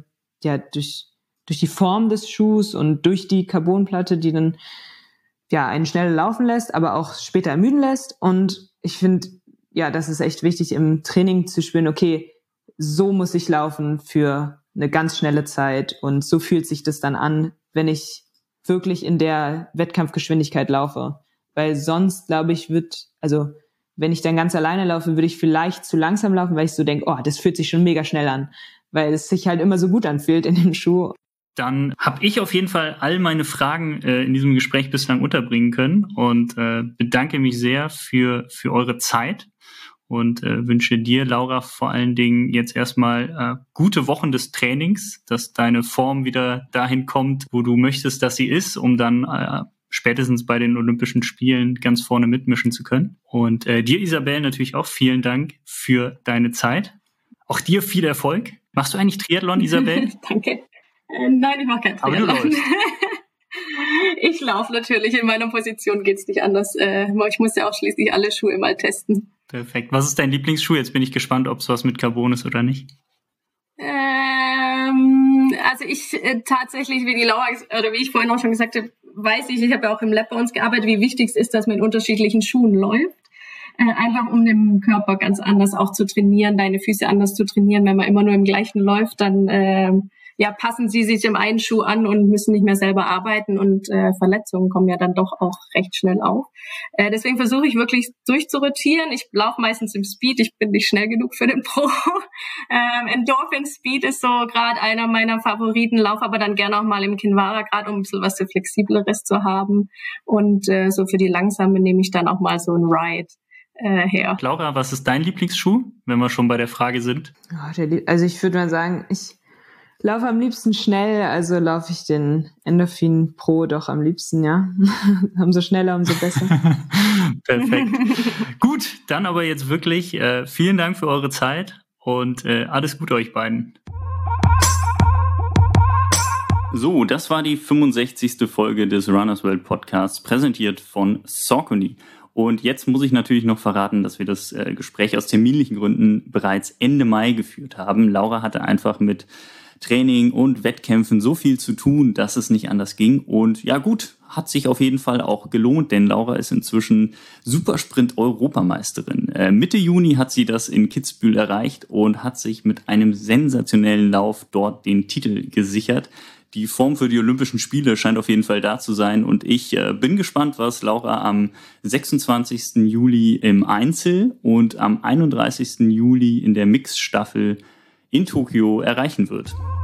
durch die Form des Schuhs und durch die Carbonplatte, die dann einen schnell laufen lässt, aber auch später ermüden lässt. Und ich finde, das ist echt wichtig im Training zu spüren, okay, so muss ich laufen für eine ganz schnelle Zeit, und so fühlt sich das dann an, wenn ich wirklich in der Wettkampfgeschwindigkeit laufe. Weil sonst, glaube ich, wenn ich dann ganz alleine laufe, würde ich vielleicht zu langsam laufen, weil ich so denke, oh, das fühlt sich schon mega schnell an, weil es sich halt immer so gut anfühlt in dem Schuh. Dann habe ich auf jeden Fall all meine Fragen in diesem Gespräch bislang unterbringen können und bedanke mich sehr für eure Zeit und wünsche dir, Laura, vor allen Dingen jetzt erstmal gute Wochen des Trainings, dass deine Form wieder dahin kommt, wo du möchtest, dass sie ist, um dann spätestens bei den Olympischen Spielen ganz vorne mitmischen zu können. Und dir, Isabel, natürlich auch vielen Dank für deine Zeit. Auch dir viel Erfolg. Machst du eigentlich Triathlon, Isabel? Danke. Nein, ich mache kein Triathlon. Aber du läufst. Ich laufe natürlich, in meiner Position geht's nicht anders. Ich muss ja auch schließlich alle Schuhe mal testen. Perfekt. Was ist dein Lieblingsschuh? Jetzt bin ich gespannt, ob es was mit Carbon ist oder nicht. Also ich tatsächlich, wie die Laura, oder wie ich vorhin auch schon gesagt habe, weiß ich habe ja auch im Lab bei uns gearbeitet, wie wichtig es ist, dass man in unterschiedlichen Schuhen läuft. Einfach um den Körper ganz anders auch zu trainieren, deine Füße anders zu trainieren. Wenn man immer nur im gleichen läuft, dann passen sie sich im einen Schuh an und müssen nicht mehr selber arbeiten und Verletzungen kommen ja dann doch auch recht schnell auf. Deswegen versuche ich wirklich durchzurotieren. Ich laufe meistens im Speed, ich bin nicht schnell genug für den Pro. Endorphin Speed ist so gerade einer meiner Favoriten, laufe aber dann gerne auch mal im Kinvara, gerade um ein bisschen was Flexibleres zu haben. Und so für die Langsame nehme ich dann auch mal so ein Ride her. Laura, was ist dein Lieblingsschuh, wenn wir schon bei der Frage sind? Also ich würde mal sagen, ich laufe am liebsten schnell, also laufe ich den Endorphin Pro doch am liebsten, ja. Umso schneller, umso besser. Perfekt. Gut, dann aber jetzt wirklich vielen Dank für eure Zeit und alles Gute euch beiden. So, das war die 65. Folge des Runners World Podcasts, präsentiert von Saucony. Und jetzt muss ich natürlich noch verraten, dass wir das Gespräch aus terminlichen Gründen bereits Ende Mai geführt haben. Laura hatte einfach mit Training und Wettkämpfen so viel zu tun, dass es nicht anders ging. Und ja gut, hat sich auf jeden Fall auch gelohnt, denn Laura ist inzwischen Supersprint-Europameisterin. Mitte Juni hat sie das in Kitzbühel erreicht und hat sich mit einem sensationellen Lauf dort den Titel gesichert. Die Form für die Olympischen Spiele scheint auf jeden Fall da zu sein und ich bin gespannt, was Laura am 26. Juli im Einzel und am 31. Juli in der Mixstaffel in Tokio erreichen wird.